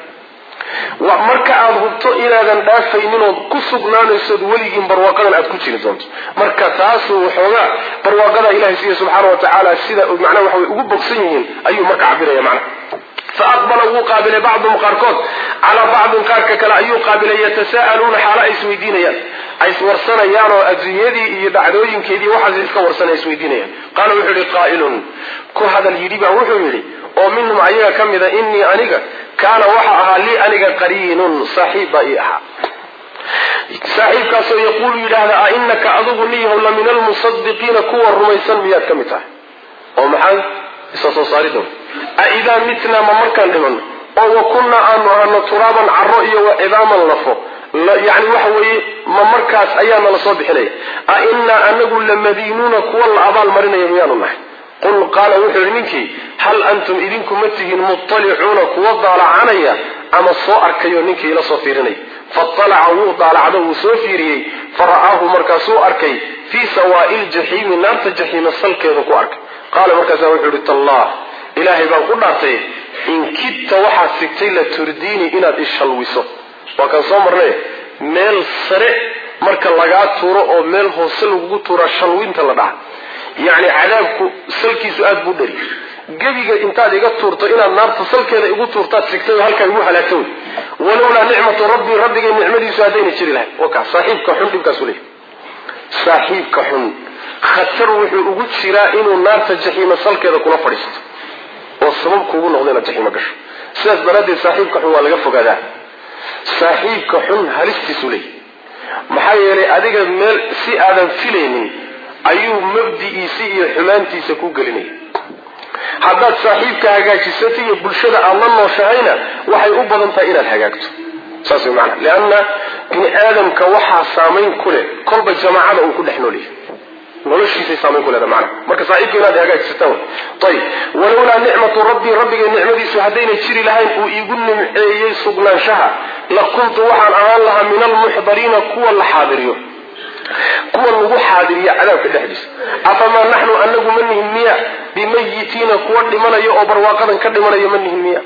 marka aada hubto inaadan dhaafaynin ood ku sugnaanaysood weligiin barwaaqadan aad ku jiri doonto marka taasuu waxoogaa barwaaqada ilahay siiya subxaana wa tacaala sida macnaha waxa way ugu bogsan yihiin ayuu marka cabiraya macnaha faaqbala wuu qaabilay bacduhum qaarkood calaa bacdin qaarka kale ayuu qaabilay yatasa'aluuna xaalo ay isweydiinayaan ay iswarsanayaan oo adduunyadii iyo dhacdooyinkeedii waxaas iska warsanay isweydiinayaan qaala wuxuu yihi qaa'ilun ku hadal yidhi baa wuxuu yidhi oo minhum ayaga ka mida inii aniga kaana waxa ahaa lii aniga qariinun saaxiib baa ii ahaa saaxiibkaasoo yaquulu yidhaahda a inaka adigu niyahow la min almusadiqiina kuwa rumaysan miyaad ka mid tahay oo maxay isa soo saaridow a idaa mitnaa ma markaan dhiman oo wa kunnaa aanu ahano turaaban carro iyo wa cidaaman lafo yani waxa weeye ma markaas ayaa nala soo bixinaya a inaa anagu lamadiinuuna kuwa la abaal marinaya miyaanu nahay qul qaala wuxuu yihi ninkii hal antum idinku ma tihiin muttalicuuna kuwa daalacanaya ama soo arkayo ninkii ila soo fiirinaya faalaca wuu daalacdo wuu soo fiiriyey fara'aahu markaasuu arkay fii sawaa'i ljaxiimi naarta jaxiima salkeedu ku arkay qaala markaasa wuxuu yihi tallah ilaahay baan ku dhaartay in kidta waxaad sigtay la turdiini inaad ishalwiso waa kan soo marnay meel sare marka lagaa tuuro oo meel hoose lagugu tuura shalwinta la dhaha yacni cadaabku salkiisu aada buu dhari gebiga intaad iga tuurto inaad naarta salkeeda igu tuurtaad sigtay oo halkaa igu halaagta wey walowlaa nicmatu rabbii rabbigay nicmadiisu haddayna jiri lahay waka saaxiibka xun dhibkaasu leeyahy saaxiibka xun khatar wuxuu ugu jiraa inuu naarta jaxiima salkeeda kula fadhiisto oo sabab kuugu noqdo inaad jaxiimo gasho sidaas daraaddeed saaxiibka xun waa laga fogaadaa saaxiibka xun halistiisu leeyahy maxaa yeelay adiga meel si aadan filaynin ayuu mabdi'iisi iyo xumaantiisa ku gelinaya haddaad saaxiibka hagaajisato iyo bulshada aad la nooshahayna waxay u badan tahay inaad hagaagto saas way macana lianna bini aadamka waxaa saamayn ku leh kolba jamaacada uu ku dhex nool yahay noloshiisay saamayn ku leeda macana marka saaxiibka inaad hagaajisataan ayib walowlaa nicmatu rabbii rabbigay nicmadiisu haddayna jiri lahayn uu iigu nimceeyey sugnaanshaha la kuntu waxaan ahaan lahaa min almuxdariina kuwa la xaadiriyo kuwa lagu xaadiriya cadaabka dhexdiisa afamaa naxnu anagu ma nihin miya bimayitiina kuwa dhimanaya oo barwaaqadan ka dhimanaya ma nihin miya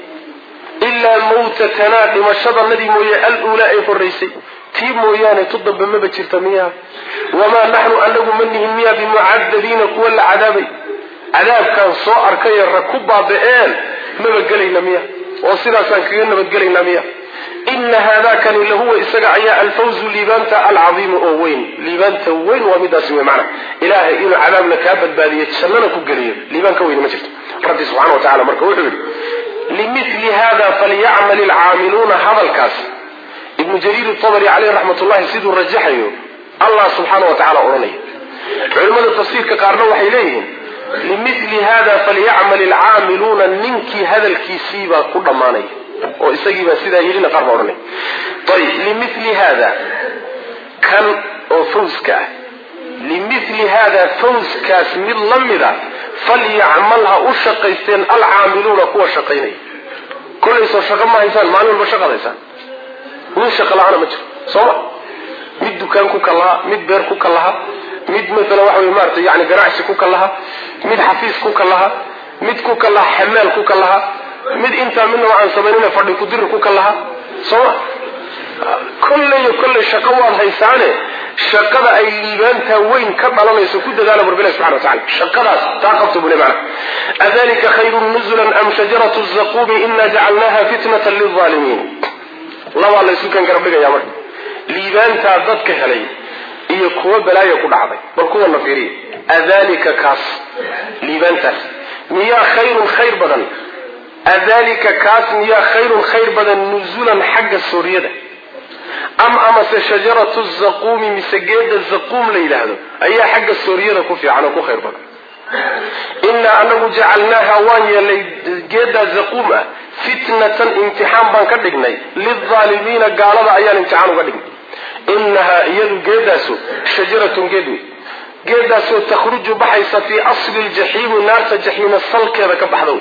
ilaa mawtatanaa dhimashadanadii mooye al-uulaa ay horaysay tii mooyaane tu dambe maba jirta miya wamaa naxnu anagu ma nihin miya bimucadabiina kuwa la cadaabay cadaabkaan soo arkaya rag ku baaba-een maba gelayna miya oo sidaasaan kaga nabadgelayna miya ina haadakani lahuwa isaga ayaa alfawzu liibaanta alcadiimu oo weyn liibaanta weyn waa midaasi wey macna ilaahay inuu cadaabna kaa badbaadiyo jannana ku geliyo liibaan ka weyni ma jirto rabbi subxana wa tacala marka wuxuu yidhi limithli hada falyacmal alcaamiluuna hadalkaas ibnu jariir الطabri caleyh raxmat ullahi siduu rajaxayo allah subxaana wa tacala odhanaya. culimada tafsiirka qaarna waxay leeyihiin limithli hada falyacmal alcaamiluuna ninkii hadalkiisiibaa ku dhammaanaya oo isagiibaa sidaa yidhina qaar baa odhanaya. ayb limithli hada kan oo fawska ah limithli hada fawskaas mid la mida falyacmal ha u shaqaysteen alcaamiluuna kuwa shaqaynaya. kollaysoo shaqo ma haysaan, maalin walba shaqad haysaan, nin shaqa la-aana ma jiro sooma. mid dukaan ku kalaha, mid beer ku kalaha, mid maala waxa wey maarata yani ganacsi ku kalaha, mid xafiis ku kalaha, mid ku kalaha xamaal ku kalaha, mid intaa midna waxaan samaynina fadhi kudiri ku kalaha sooma. kolley kolley shaqo waad haysaane shaqada ay liibaantaa weyn ka dhalanayso ku dadaala rabbilah subxana wa tacala. shaqadaas taa qabto bule macna. adalika khayrun nuzulan am shajaratu zaquumi ina jacalnaha fitnatan lilaalimiin. labaa laysu kan garab dhigaya marka liibaantaa dadka helay iyo kuwa balaayo ku dhacday. bal kuwana fiiriya. adalika kaas liibaantaas miyaa khayrun khayr badan adalika kaas miyaa khayrun khayr badan nuzulan xagga sooriyada am amase shajaratu zaquumi mise geeda zaquum la yidhaahdo ayaa xagga sooriyada ku fiican oo ku khayr badan. inaa anagu jacalnaaha waan yeelnay geedaa zaquum ah fitnatan imtixaan baan ka dhignay lilaalimiina gaalada ayaan imtixaan uga dhignay. inahaa iyadu geedaasu shajaratun geed wey geedaasoo takhruju baxaysa fii asli ljaxiimi naarta jaxiima salkeeda ka baxda wey.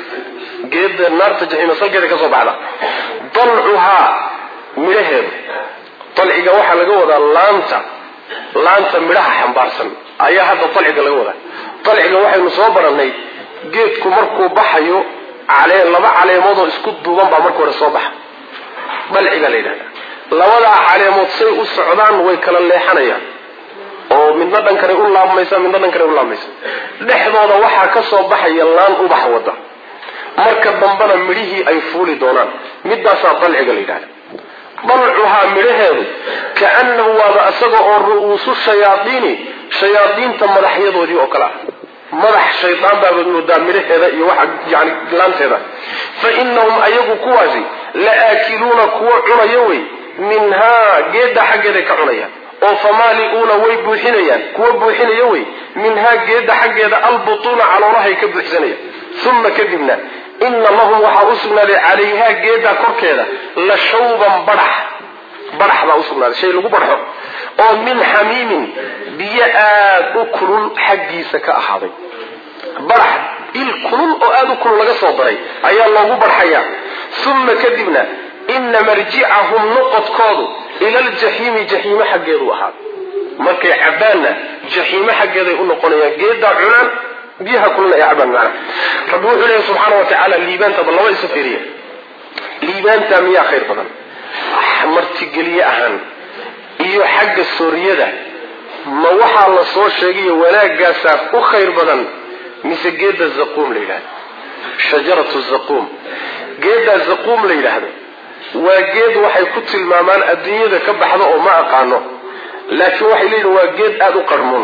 geeda naarta jaxiima salkeeda kasoo baxda. dalcuhaa midhaheedu, dalciga waxaa laga wadaa laanta laanta midhaha xambaarsan ayaa hadda dalciga laga wadaa. dalciga waxaynu soo baranay geedku markuu baxayo calee laba caleemoodoo isku duuban baa marka hore soo baxa, dalciga la yidhahda. labadaa caleemood say u socdaan way kala leexanayaan oo midna dhankane u laabmaysa midna dhankane u laabmaysa. dhexdooda waxaa ka soo baxaya laan ubax wada, marka dambana midhihii ay fuuli doonaan. midaasaa dalciga la yidhahda. dalcuhaa midhaheedu kaanahu waaba isaga oo ru'uusu shayaaiini shayaadiinta madaxyadoodii oo kale ah. madax shaydaan baabaad moodaa midhaheeda iyo waxa yani laanteeda. fa inahum ayagu kuwaasi la aakiluuna kuwa cunaya wey minhaa geedda xaggeeday ka cunayaan oo famaali'uuna way buuxinayaan kuwa buuxinaya wey minhaa geedda xaggeeda albutuuna caloolahay ka buuxsanayaan. uma kadibna ina lahum waxaa u sugnaaday calayhaa geeddaa korkeeda la shawban badax badax baa usugnaaday shay lagu badxo oo min xamiimin biyo aad u kulul xaggiisa ka ahaaday. badax il kulul oo aad u kulul laga soo daray ayaa loogu badxayaa. uma kadibna ina marjicahum noqodkoodu ila aljaxiimi jaxiime xaggeedu ahaaday. markay cabaanna jaxiime xaggeeday u noqonayaan. geeddaa cunaan biyaha kulna ay cabaan macna. rabbi wuxuu leeyahay subxaana wa tacaala liibaanta bal laba isu fiiriya. liibaanta miyaa khayr badan martigeliye ahaan iyo xagga sooriyada ma waxaa la soo sheegayo wanaagaasaa u khayr badan mise geeda zaquum la yidhahdo shajaratu zaquum. geeda zaquum la yidhaahdo waa geed waxay ku tilmaamaan adduunyada ka baxda oo ma aqaano, laakiin waxay leeyihin waa geed aada u qarmuun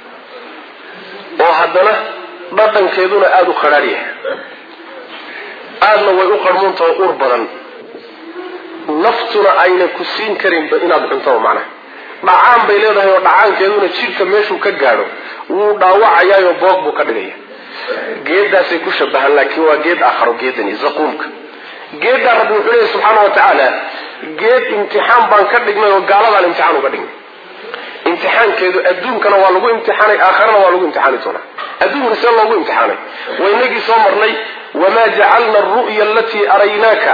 oo haddana dhaqankeeduna aada u qadhaar yahay. aadna way u qarmuuntaho ur badan, naftuna ayna ku siin karinba inaad cunto macnaha. dhacaan bay leedahay oo dhacaankeeduna jidhka meeshuu ka gaadho wuu dhaawacayaayo boog buu ka dhigaya. geeddaasay ku shabahan, laakiin waa geed aakharo geedani zaquumka. geeddaa rabbi wuxuu leeyahy subxaana wa tacaala geed imtixaan baan ka dhignay oo gaaladaan imtixaan uga dhignay. imtixaankeedu adduunkana waa lagu imtixaanay, aakharana waa lagu imtixaani doonaa. adduunka see loogu imtixaanay waynagii soo marnay wamaa jacalna aru'ya alatii araynaaka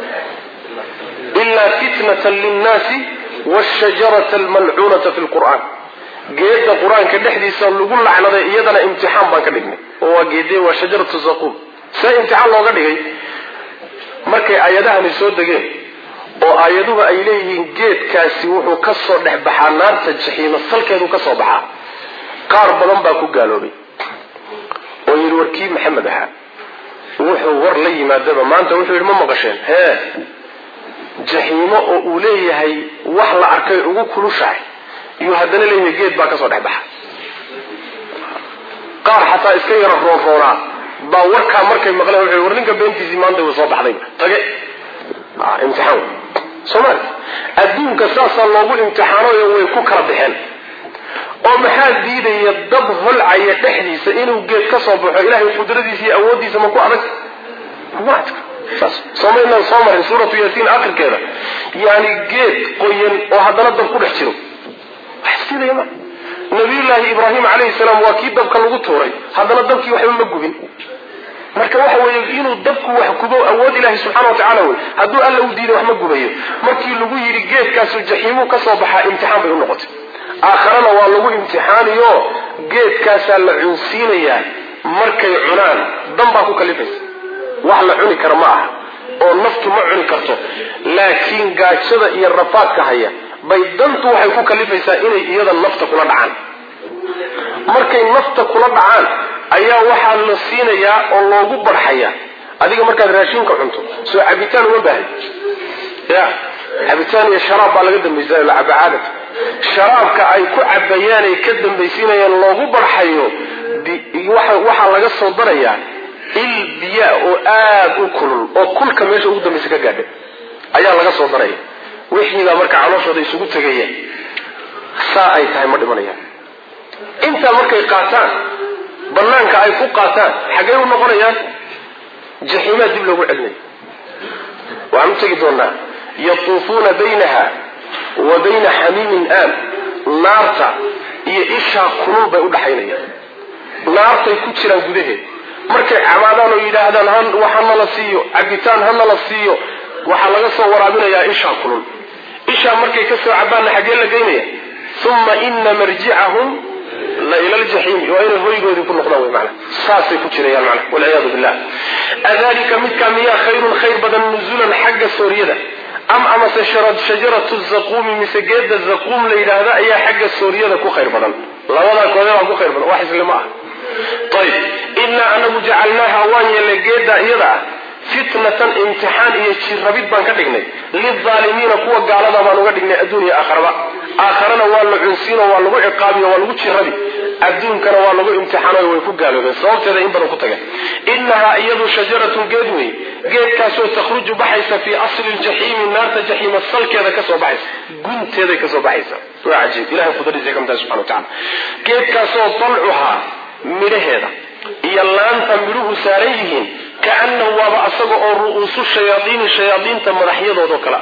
ilaa fitnatan linnaasi washajarata almalcuunata fi lqur'aan. geedda qur-aanka dhexdiisa lagu lacnaday iyadana imtixaan baan ka dhignay oo waa geedee waa shajaratu zaquum. see imtixaan looga dhigay markay aayadahani soo degeen oo aayaduhu ay leeyihiin geedkaasi wuxuu ka soo dhex baxaa naarta jaxiima salkeedu ka soo baxaa. qaar badan baa ku gaaloobay oo yidhi warkii maxamed ahaa wuxuu war la yimaadaba maanta wuxuu yidhi ma maqasheen hee jaxiimo oo uu leeyahay wax la arkay ugu kulushahay iyuu haddana leeyahay geed baa ka soo dhex baxa. qaar xataa iska yara roonroonaa ba warka markay maqleen wuxuu warninka beentiisi maanta uu soo baxday tage ah imtixaan Soomaali adduunka saasa loogu imtixaano way ku kala bixeen oo maxaa diidaya dab holcaya dhexdiisa inuu geed ka soo baxo ilaahay qudradiisa iyo awoodiisa ma ku adag waad saas Soomaaliya Soomaaliya suuratu Yaasiin aakhirkeeda yaani geed qoyan oo hadana dab ku dhex jiro wax sidayma nabiyullaahi Ibraahim alayhi salaam waa kii dabka lagu tuuray hadana dabkii waxba ma gubin marka waxa weeye inuu dabku wax kubo awood ilaahay subhanahu wa ta'ala way haduu alla u diido wax ma gubayo markii lagu yiri geedkaas jahiimu ka soo baxa imtixaan bay u noqotay aakhirana waa lagu imtixaaniyo geedkaas la cunsiinaya markay cunaan damba ku kalifaysa wax la cuni karo ma aha oo naftu ma cuni karto laakiin gaajada iyo rafaadka haya bay dantu waxay ku kalifaysaa inay iyada nafta kula dhacaan markay nafta kula dhacaan ayaa waxa la siinayaa oo loogu barxaya adiga markaad raashinka cunto soo cabitaan uma baahan ya cabitaan iyo sharaab baa laga dambeeyay la cabaada sharaabka ay ku cabayaan ay ka dambaysiinayaan loogu barxayo waxa waxa laga soo darayaa il biya oo aad u kulul oo kulka meesha ugu dambaysa ka gaadhay ayaa laga soo daraya wixii marka calooshooda isugu tagayeen saa ay tahay ma dhimanayaan inta markay qaataan banaanka ay ku qaataan xagee u noqonayaan jahiima dib loogu celinayo waan tagi doonaa yatuufuna baynaha wa bayna hamimin aan naarta iyo isha kulul bay u dhaxaynayaan naartay ku jiraan gudaheed markay camaadaan oo yiraahdaan han waxana la siiyo cabitaan hana la siiyo waxa laga soo waraabinayaa isha kulul isha markay ka soo cabaan xagee la geynaya thumma inna marji'ahum la ila al-jahim wa ila hoygoodi ku noqdaan way macna saasay ku jirayaan macna wal iyad billah adalika midka miya khayrun khayr badan nuzulan hagga suuriyada am ama shajaratu shajaratu zaqum misgeed zaqum la yiraahdo ayaa hagga suuriyada ku khayr badan labada kooda ku khayr badan wax islama ah طيب inna anahu ja'alnaha wanya lageeda iyada fitnatan imtihan iyo jirabid baan ka dhignay lil zaalimiina kuwa gaalada baan uga dhignay adduunyo aakhiraba aakhirana waa la cunsiino waa lagu ciqaabiyo waa lagu jirabi adduunkana waa lagu imtixaanayo way ku gaaloobeen sababteeda in badan ku tagay innaha iyadu shajaratun geedway geedkaas oo takhruju baxaysa fi asli al-jahim naarta jahim salkeeda ka soo baxaysa gunteeda ka soo baxaysa waa ajeeb ilaahay qudadiisa kamta subhanahu wa ta'ala geedkaas oo tal'uha midhaheeda iyo laanta midhuhu saaran yihiin kaanna waaba asaga oo ru'uusu shayaadiin shayaadiinta madaxyadooda kala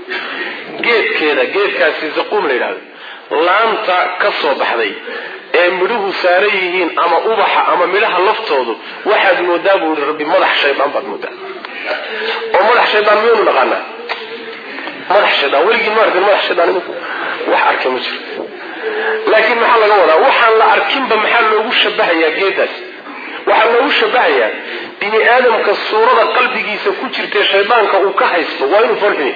geedkeeda geedkaasi zaquum la yiraahdo laanta ka soo baxday ee midhuhu saaran yihiin ama ubaxa ama midhaha laftoodu waxaad moodaa buu rabbi madax shaydaan baad moodaa oo madax shaydaan miyuu naqaana madax shaydaan weligii ma arkin madax shaydaan wax arkay ma jiro laakiin maxaa laga wadaa waxaan la arkinba maxaa loogu shabahayaa geedaas waxaa loogu shabahayaa bini aadamka suurada qalbigiisa ku jirta shaydaanka uu ka haysto waa inuu farxiyo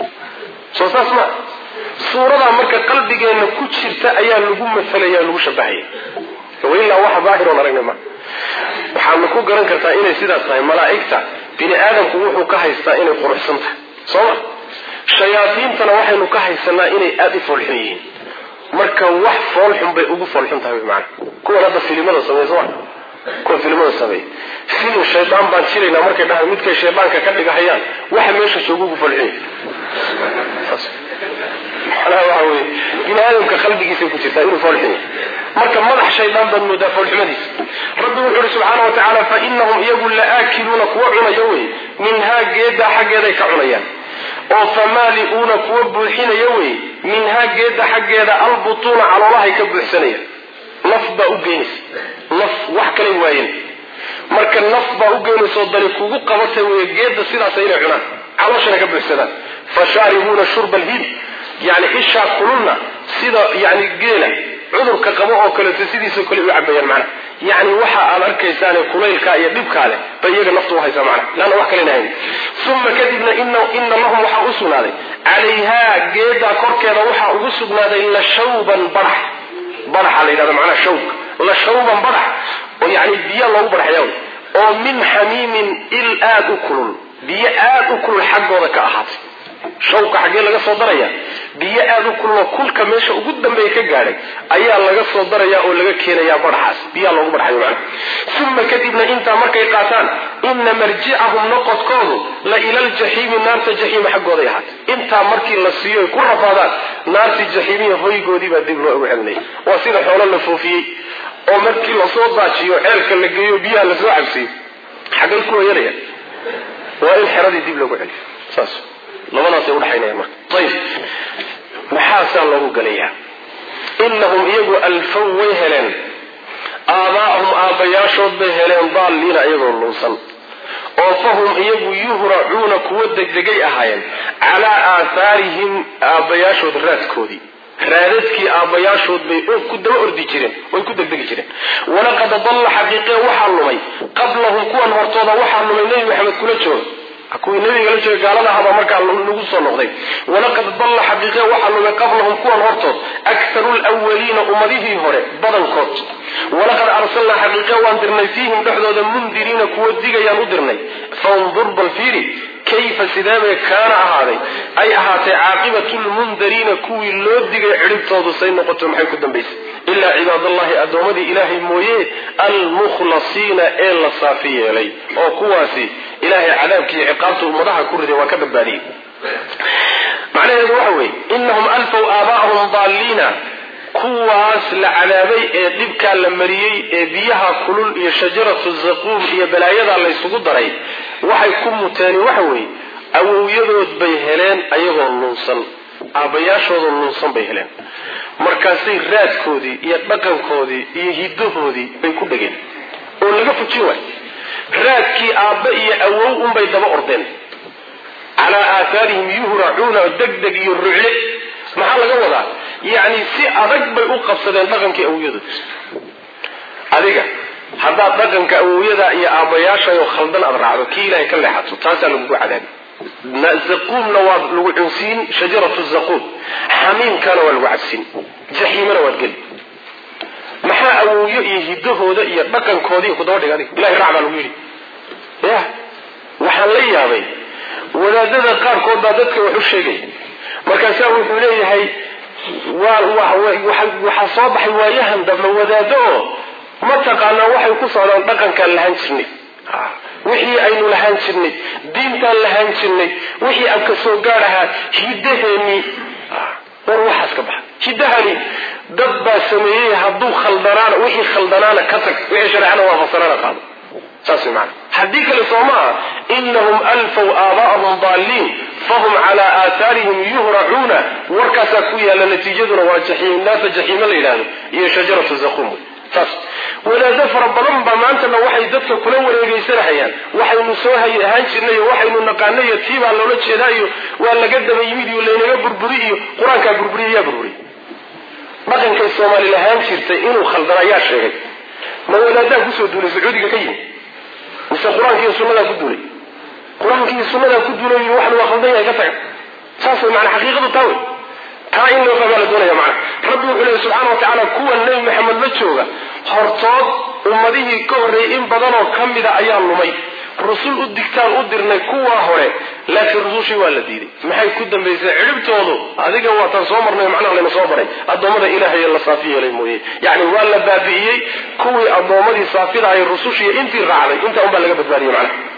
soo saas ma suurada marka qalbigeena ku jirta ayaa lagu masalayaa lagu shabahaya wayla waxa baahir oo aragnay ma waxaan ku garan kartaa inay sidaas tahay malaa'ikta bini aadamku wuxuu ka haystaa inay quruxsan tahay soo ma shayaatiintana waxaynu ka haysanaa inay aad u farxiyiin marka wax fool xun bay ugu fool xun tahay macna kuwa hadda filimada sameeyay kuwa filimada sameeyay filim shaydaan baan jirayna markay dhahay midka shaydaanka ka dhigahayaan waxa meesha soo ugu fool xun ala waxa in aadamka qalbigiisa ku jirta inuu fool xun marka madax shaydaan baan moodaa fool xumadiis rabbi wuxuu subhanahu wa ta'ala fa innahum yaqul la akiluna kuwa cunayawi minha geeda xageeda ka cunayaan oo famaliuna kuwa buuxinaya way minha geeda xageeda albutuna caloolaha ka buuxsanaya nafba u geeys naf wax kale waayeen marka nafba u geeyso dali kugu qabatay way geeda sidaas ay cunaan calooshana ka buuxsadaan fasharibuna shurba alhib yani isha kuluna sida yani geela cudurka qabo oo kale sidiisa kale u cabayaan macna يعني waxa aad arkaysaan kuleylka iyo dhibka leh bayaga naftu waxay sameeyaan lana wax kale nahay thumma kadibna inna inna lahum waxa usugnaaday alayha geeda korkeeda waxa ugu sugnaaday la shawban barax barax leeyada macna shawk la shawban barax oo yani biyo lagu baraxayo oo min hamimin il aad kulul biyo aad kulul xaqooda ka ahaatay shawka xagee laga soo daraya biyo aad u kulul kulka meesha ugu dambeeyay ka gaaray ayaa laga soo daraya oo laga keenaya badhaas biyo loogu badhayo macna thumma kadibna inta markay qaataan inna marji'ahum naqadkoodu la ila al-jahim naarta jahim xaqooda yahat inta markii la siiyo ku rafaadaan naarta jahimiya hoygoodii baa dib loo ugu celinay waa sida xoolo la foofiyay oo markii la soo daajiyo ceelka la geeyo biyaha la soo cabsiyo xaqal ku yeelaya waa in xeradii dib loogu celiyo saas labadaas ay u dhaxaynayaan marka tayib maxaa loogu galayaa innahum iyagu alfaw way heleen aabaahum aabayaashood bay heleen daalliina iyagoo lunsan oo fahum iyagu yuhracuuna kuwa degdegay ahaayeen calaa aathaarihim aabayaashood raadkoodii raadadkii aabayaashood bay ku daba ordi jireen way ku degdegi jireen walaqad dalla xaqiiqe waxaa lumay qablahum kuwan hortooda waxaa lumay nebi maxamed kula jooga kuwii nabiga la joogay gaalada haba markaa lagu soo noqday walaqad dalla xaqiiqe waxaa lumay qablahum kuwan hortood akharu lwaliina ummadihii hore badankood walaqad arsalnaa xaqiiqe waan dirnay fiihim dhexdooda mundiriina kuwa digayaan u dirnay fandur bal fiiri kayfa sidaabay kaana ahaaday ay ahaatay caaqibatu lmundariina kuwii loo digay cidhibtoodu say noqoto maxay ku dambaysay ilaa cibaadallahi addoomadii ilaahay mooye almukhlasiina ee la saafi yeelay oo kuwaasi ilaahay cadaabkii ciqaabta ummadaha ku riday waa ka badbaadiyey macnaheedu waxa weeye innahum alfaw aabaahum daalliina kuwaas la cadaabay ee dhibkaa la mariyey ee biyaha kulul iyo shajaratu zaquum iyo balaayadaa la isugu daray waxay ku muteeni waxa weeye awowyadood bay heleen ayagoo lunsan aabayaashooda lunsan bay heleen markaasay raadkoodii iyo dhaqankoodii iyo hiddahoodii bay ku dhegeen oo laga fujin waay raadkii aabba iyo awow unbay daba ordeen calaa aathaarihim yuhracuuna degdeg iyo rucle maxaa laga wadaa yacni si adag bay u qabsadeen dhaqankii awowyadood adiga haddaad dhaqanka awowyada iyo aabbayaashayoo khaldan aad raacdo kii ilaahay ka leexato taasaa lagugu cadaabi zaquumna waa lagu cunsiin shajaratu zaquum xamiimkana waa lagu cabsiin jaxiimana waad geli maxaa awowyo iyo hiddahooda iyo dhaqankoodii ku daba dhig adiga ilahay raac baa lagu yidhi ya waxaan la yaabay wadaadada qaarkood baa dadka wax u sheegay markaasaa wuxuu leeyahay waxaa soo baxay waayahan dambe wadaado oo mataqaanaa waxay ku socdaan dhaqankaan lahaan jirnay wixii aynu lahaan jirnay diintaan lahaan jirnay wixii aan ka soo gaar ahaa hiddaheenii war waxaas ka baxa hiddahani dad baa sameeyey hadduu khaldanaana wixii khaldanaana ka tag wixii shareecana waa fasarana qaado saas way macana haddii kale soo maaha innahum alfaw aabaahum daalliin fahum calaa aathaarihim yuhracuuna warkaasaa ku yaalla natiijaduna waa jaxiim naarta jaxiime la yidhaahdo iyo shajaratu zaquum saas wadaado fara badan baa maantana waxay dadka kula wareegaysanahayaan waxaynu soo ahaan jirnay iyo waxaynu naqaanay iyo tiibaa loola jeedaa iyo waa laga daba yimid iyo laynaga burburi iyo qur-aankaa burburiya yaa burburiy dhaqankay soomaali lahaan jirtay inuu khaldana yaa sheegay ma wadaadaa kusoo duulay sacuudiga ka yimi mise qur-aankiiyo sunnadaa ku duulay qur-aankiiyo sunnadaa ku duulay waxna waa khaldan yahay ka taga saas way macana xaqiiqadu taa wey taa in loo fahmaa la doonaya macana rabbi wuxuu leeyahy subxaana wa tacaala kuwa nebi maxamed la jooga hortood ummadihii ka horreeyey in badanoo ka mida ayaa lumay rusul u digtaan u dirnay kuwaa hore laakiin rusushii waa la diiday maxay ku dambaysay cidhibtoodu adiga waataan soo marnay macnaha layna soo baray addoommada ilaahay la saafi yeelay mooye yacni waa la baabi'iyey kuwii addoommadii saafida ahay rusushii intii raacday intaa unbaa laga badbaadiyey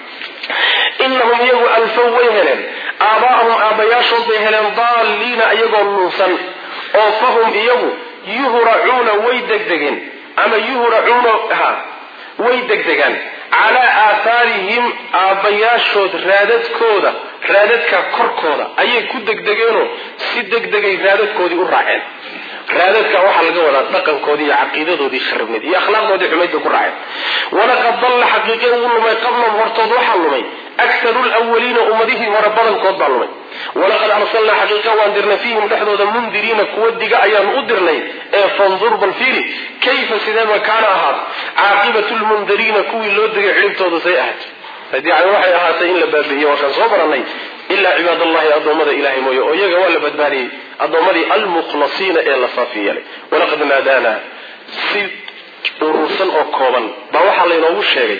macnaha innahum iyagu alfaw way heleen aabaahum aabbayaashood bay heleen daalliina iyagoo lunsan oo fahum iyagu yuhracuuna way degdegeen ama yuhracuuna ha way degdegaan calaa aathaarihim aabbayaashood raadadkooda raadadka korkooda ayay ku degdegeenoo si degdegay raadadkoodii u raaceen raadadka waxaa laga wadaa dhaqankoodii iyo caqiidadoodii kharibneed iyo akhlaaqdoodii xumayd bay ku raaceen walaqad dalla xaqiiqe uu lumay qablahum hortood waxaa lumay akharu lwaliina ummadihii hore badankood baa lumay walaqad arsalnaa xaqiiqa waan dirnay fiihim dhexdooda mundiriina kuwa diga ayaanu u dirnay ee fandur bal fiiri kayfa sideeba kaana ahaat caaqibatu lmundariina kuwii loo digay cidhibtooda say ahaat yani waxay ahaatay in la baabi'iye waakaan soo baranay ilaa cibaadallahi addoommada ilahay mooye oo iyaga waa la badbaadiyey addoommadii almukhlasiina ee la saafi yeelay walaqad naadaana si urursan oo kooban baa waxaa laynoogu sheegay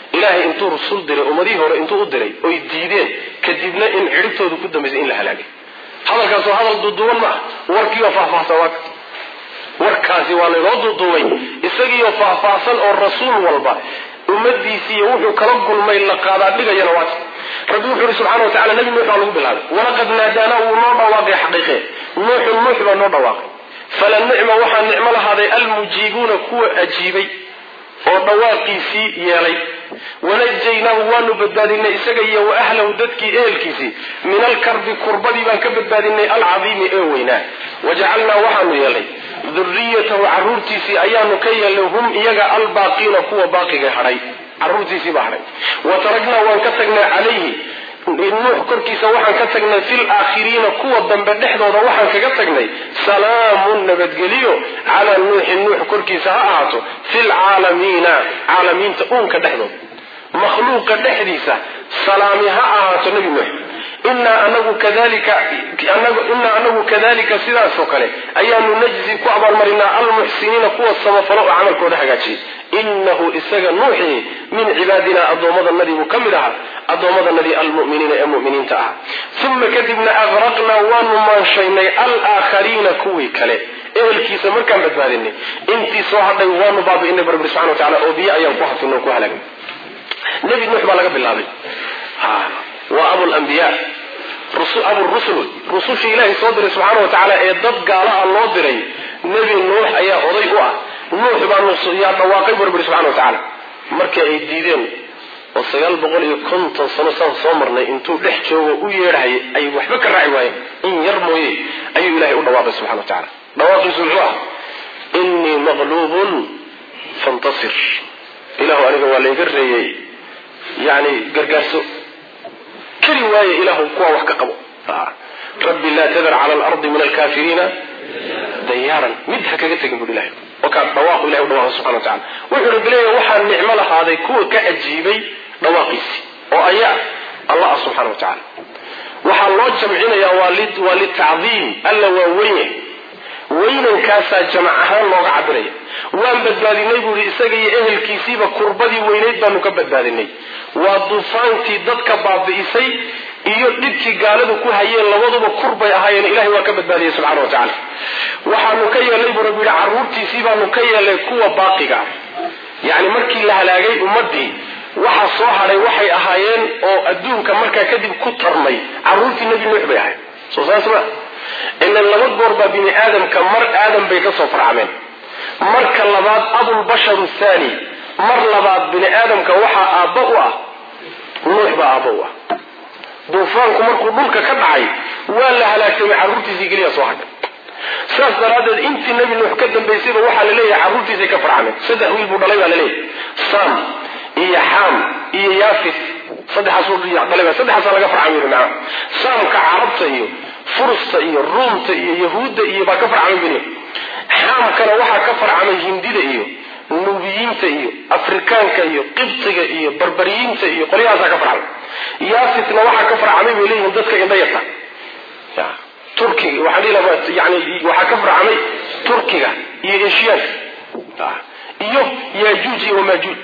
ilaahay intuu rusul diray ummadii hore intuu u diray oo diideen kadibna in ciribtooda ku dambeysay in la halaagay hadalkaas waa hadal duuduuban ma warkii oo faahfaahsan waa warkaasi waa la duuduubay isagii oo faahfaahsan oo rasuul walba ummadiisii wuxuu kala kulmay la qaadaa dhigayana waa rabbi wuxuu subhanahu wa ta'ala nabi nuux lagu bilaabay walaqad naadana wa noo dhawaaqay xaqiiqe nuux nuux baa noo dhawaaqay fala ni'ma waxa ni'ma lahaday almujiibuna kuwa ajiibay oo dhawaaqiisii yeelay wanajaynahu waanu badbaadinay isaga iyo wa ahlahu dadkii ehelkiisii min alkarbi kurbadii baan ka badbaadinay alcadiimi ee weynaa wajacalnaa waxaanu yeelay dhurriyatahu carruurtiisii ayaanu ka yeelay hum iyaga albaaqiina kuwa baaqiga hadhay carruurtiisii baa hadhay wa taragnaa waan ka tagnay calayhi nuux korkiisa waxaan ka tagnay fil aakhiriina kuwa dambe dhexdooda waxaan kaga tagnay salaamun nabadgeliyo calaa nuuxin nuux korkiisa ha ahaato fil caalamiina caalamiinta uunka dhexdooda makhluuqa dhexdiisa salaami ha ahaato nabi nuux inaa anagu kadalika inaa anagu kadalika sidaasoo kale ayaanu najzi ku abaalmarinaa almuxsiniina kuwa samafalo oo camalkooda hagaajiyay inahu isaga nuuxi min cibaadina addoomadanadii buu ka mid ahaa addoomadanadii almu'miniina ee mu'miniinta ah uma kadibna agraqnaa waanu maanshaynay alaakhariina kuwii kale ehelkiisa markaan badbaadinay intii soo hadhay waanu baabi'inay barabbi subxana wa tacaala oo biyo ayaan ku hafino ku halaagnay nebi nuux baa laga bilaabay waa abu lambiya abu rusul rusushii ilaahay soo diray subxaana wa tacaala ee dad gaala ah loo diray nebi nuux ayaa oday u ah nuux baanu yaa dhawaaqay barabbi subxana wa tacaala markii ay diideen oo sagaal boqol iyo konton sano saan soo marnay intuu dhex joogo u yeedhahayay ay waxba ka raaci waayeen in yar mooye ayuu ilaahay u dhawaaqay subxana wa tacaala dhawaaqiisu muxuu ah innii maqluubun fantasir ilahu aniga waa layga reeyey yani gargaarso keli waaye ilahu kuwa wax ka qabo rabbi laa tadar cala alardi min alkafiriina dayaaran mid ha kaga tegin bui ilahay wakaa dhawaaqu ilahay u dhawaaqay subxana wa tacala wuxuu rabbi leeyahay waxaa nicmo lahaaday kuwa ka ajiibay dhawaaqiisi oo ayaa allah ah subxana wa tacala waxaa loo jamcinayaa waa litacdiim alla waa weyne weynankaasaa jamac ahaan looga cabiraya waan badbaadinay buu yidhi isaga iyo ehelkiisiiba kurbadii weynayd baanu ka badbaadinay waa duufaantii dadka baabi'isay iyo dhibkii gaaladu ku hayeen labaduba kurbay ahaayeen ilahay waa ka badbaadiyey subxana wa tacaala waxaanu ka yeelnay buu rabbi yidhi carruurtiisii baanu ka yeelnay kuwa baaqiga yacni markii la halaagay ummaddii waxa soo hadhay waxay ahaayeen oo adduunka markaa kadib ku tarmay carruurtii nebi nuux bay ahayd soo saas ma ila laba goor baa bini aadamka mar aadam bay ka soo farcameen marka labaad abulbasharu thani mar labaad bini aadamka waxaa aabba u ah nuux baa aabba u ah duufaanku markuu dhulka ka dhacay waa la halaagsamay carruurtiisii keliya soo hadhay saas daraaddeed intii nebi nuux ka dambaysayba waxaa la leeyahay carruurtiisay ka farcameen saddex wiil buu dhalay baa la leeyahay sam iyo xaam iyo yaafit saddexaasuu dhalay baa saddexaasaa laga farcamay yidhi macna saamka carabta iyo furusta iyo ruumta iyo yahuudda iyo baa ka farcamay bini xaamkana waxaa ka farcamay hindida iyo nubiyiinta iyo afrikaanka iyo qibtiga iyo barbariyiinta iyo qolyahaasaa ka farcamay yaafitna waxaa ka farcamay bay leeyihiin dadka indhayarta turkiga waxaa dhihi lahaa yani waxaa ka farcamay turkiga iyo eshiyaanka iyo yaajuuj iyo wamaajuuj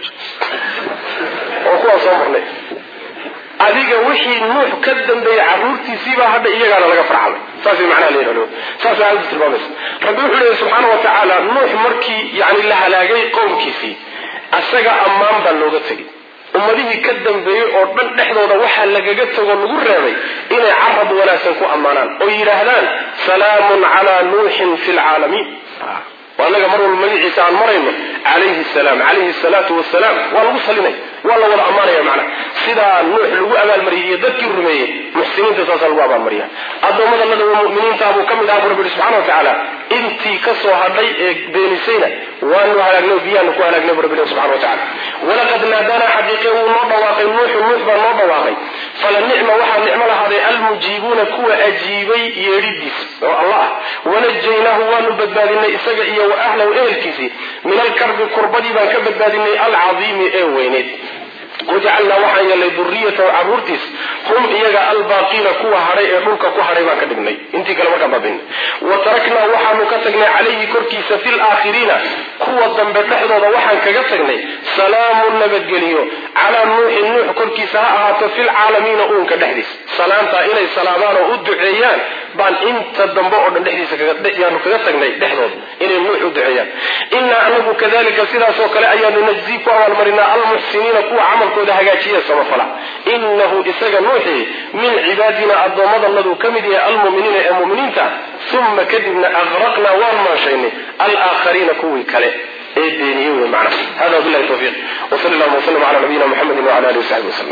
oo kuwaa soo marnay adiga wixii nuux ka dambeeyey carruurtiisiibaa hadha iyagaana laga farcamay saasay macnaha leeyahay saasay aayaddu tilmaamaysa rabbi wuxuu leeyahay subxaana wa tacaala nuux markii yani la halaagay qowmkiisii asaga ammaan baa looga tegay ummadihii ka dambeeyey oo dhan dhexdooda waxaa lagaga tegoo lagu reebay inay carab wanaagsan ku ammaanaan oo yidhaahdaan salaamun calaa nuuxin fi lcaalamiin waanaga mar walba magaciisa aan marayno calayhi salaam calayhi salaatu wasalaam waa lagu salinay waa la wada ammaanaya macna sidaa nuux lagu abaalmariyay iyo dadkii rumeeyey muxsiniinta saasaa lagu abaalmariya addoommada lada wa mu'miniinta buu ka mid ahaa bu rabbi subxana wa tacaala intii ka soo hadhay ee beenisayna waanu halaagnay biyaanu ku halaagnay bu rabbi subxana wa tacala walaqad naadanaa xaqiiqe wuu noo dhawaaqay nuuxu nuux baa noo dhawaaqay fala nicma waxaa nicmo lahaaday almujiibuuna kuwa ajiibay yeedhidiisa oo allah ah wanajaynaahu waanu badbaadinay isaga iyo wa ahlahu ehelkiisii min alkarbi kurbadii baan ka badbaadinay alcadiimi ee weyneyd wajacalnaa waxaan yeelnay duriyatahu caruurtiis hum iyaga albaaqiina kuwa hadhay ee dhulka ku hadhay baan ka dhignay intii kale markaan baabinay wa taraknaa waxaanu ka tagnay calayhi korkiisa fi laakhiriina kuwa dambe dhexdooda waxaan kaga tagnay salaamun nabadgeliyo calaa nuuxin nuux korkiisa ha ahaato filcaalamiina uunka dhexdiisa salaamtaa inay salaamaan oo u duceeyaan baan inta dambe oo dhan dhexdiisa yaanu kaga tagnay dhexdooda inay nuux u duceeyaan inaa anagu kadalika sidaasoo kale ayaanu najzii ku abaalmarinaa almuxsiniina kuwa camalkooda hagaajiya samafala inahu isaga nuuxi min cibaadina addoommadanadu ka mid yahay almuminiina ee muminiinta uma kadibna aqraqnaa waan maashaynay alaakhariina kuwii kale ee beeniyey wey macna hada billahi tawfiiq wa sallallahu wa sallam ala nabiyina muhammadin wa ala alihi wa sahbihi wasallam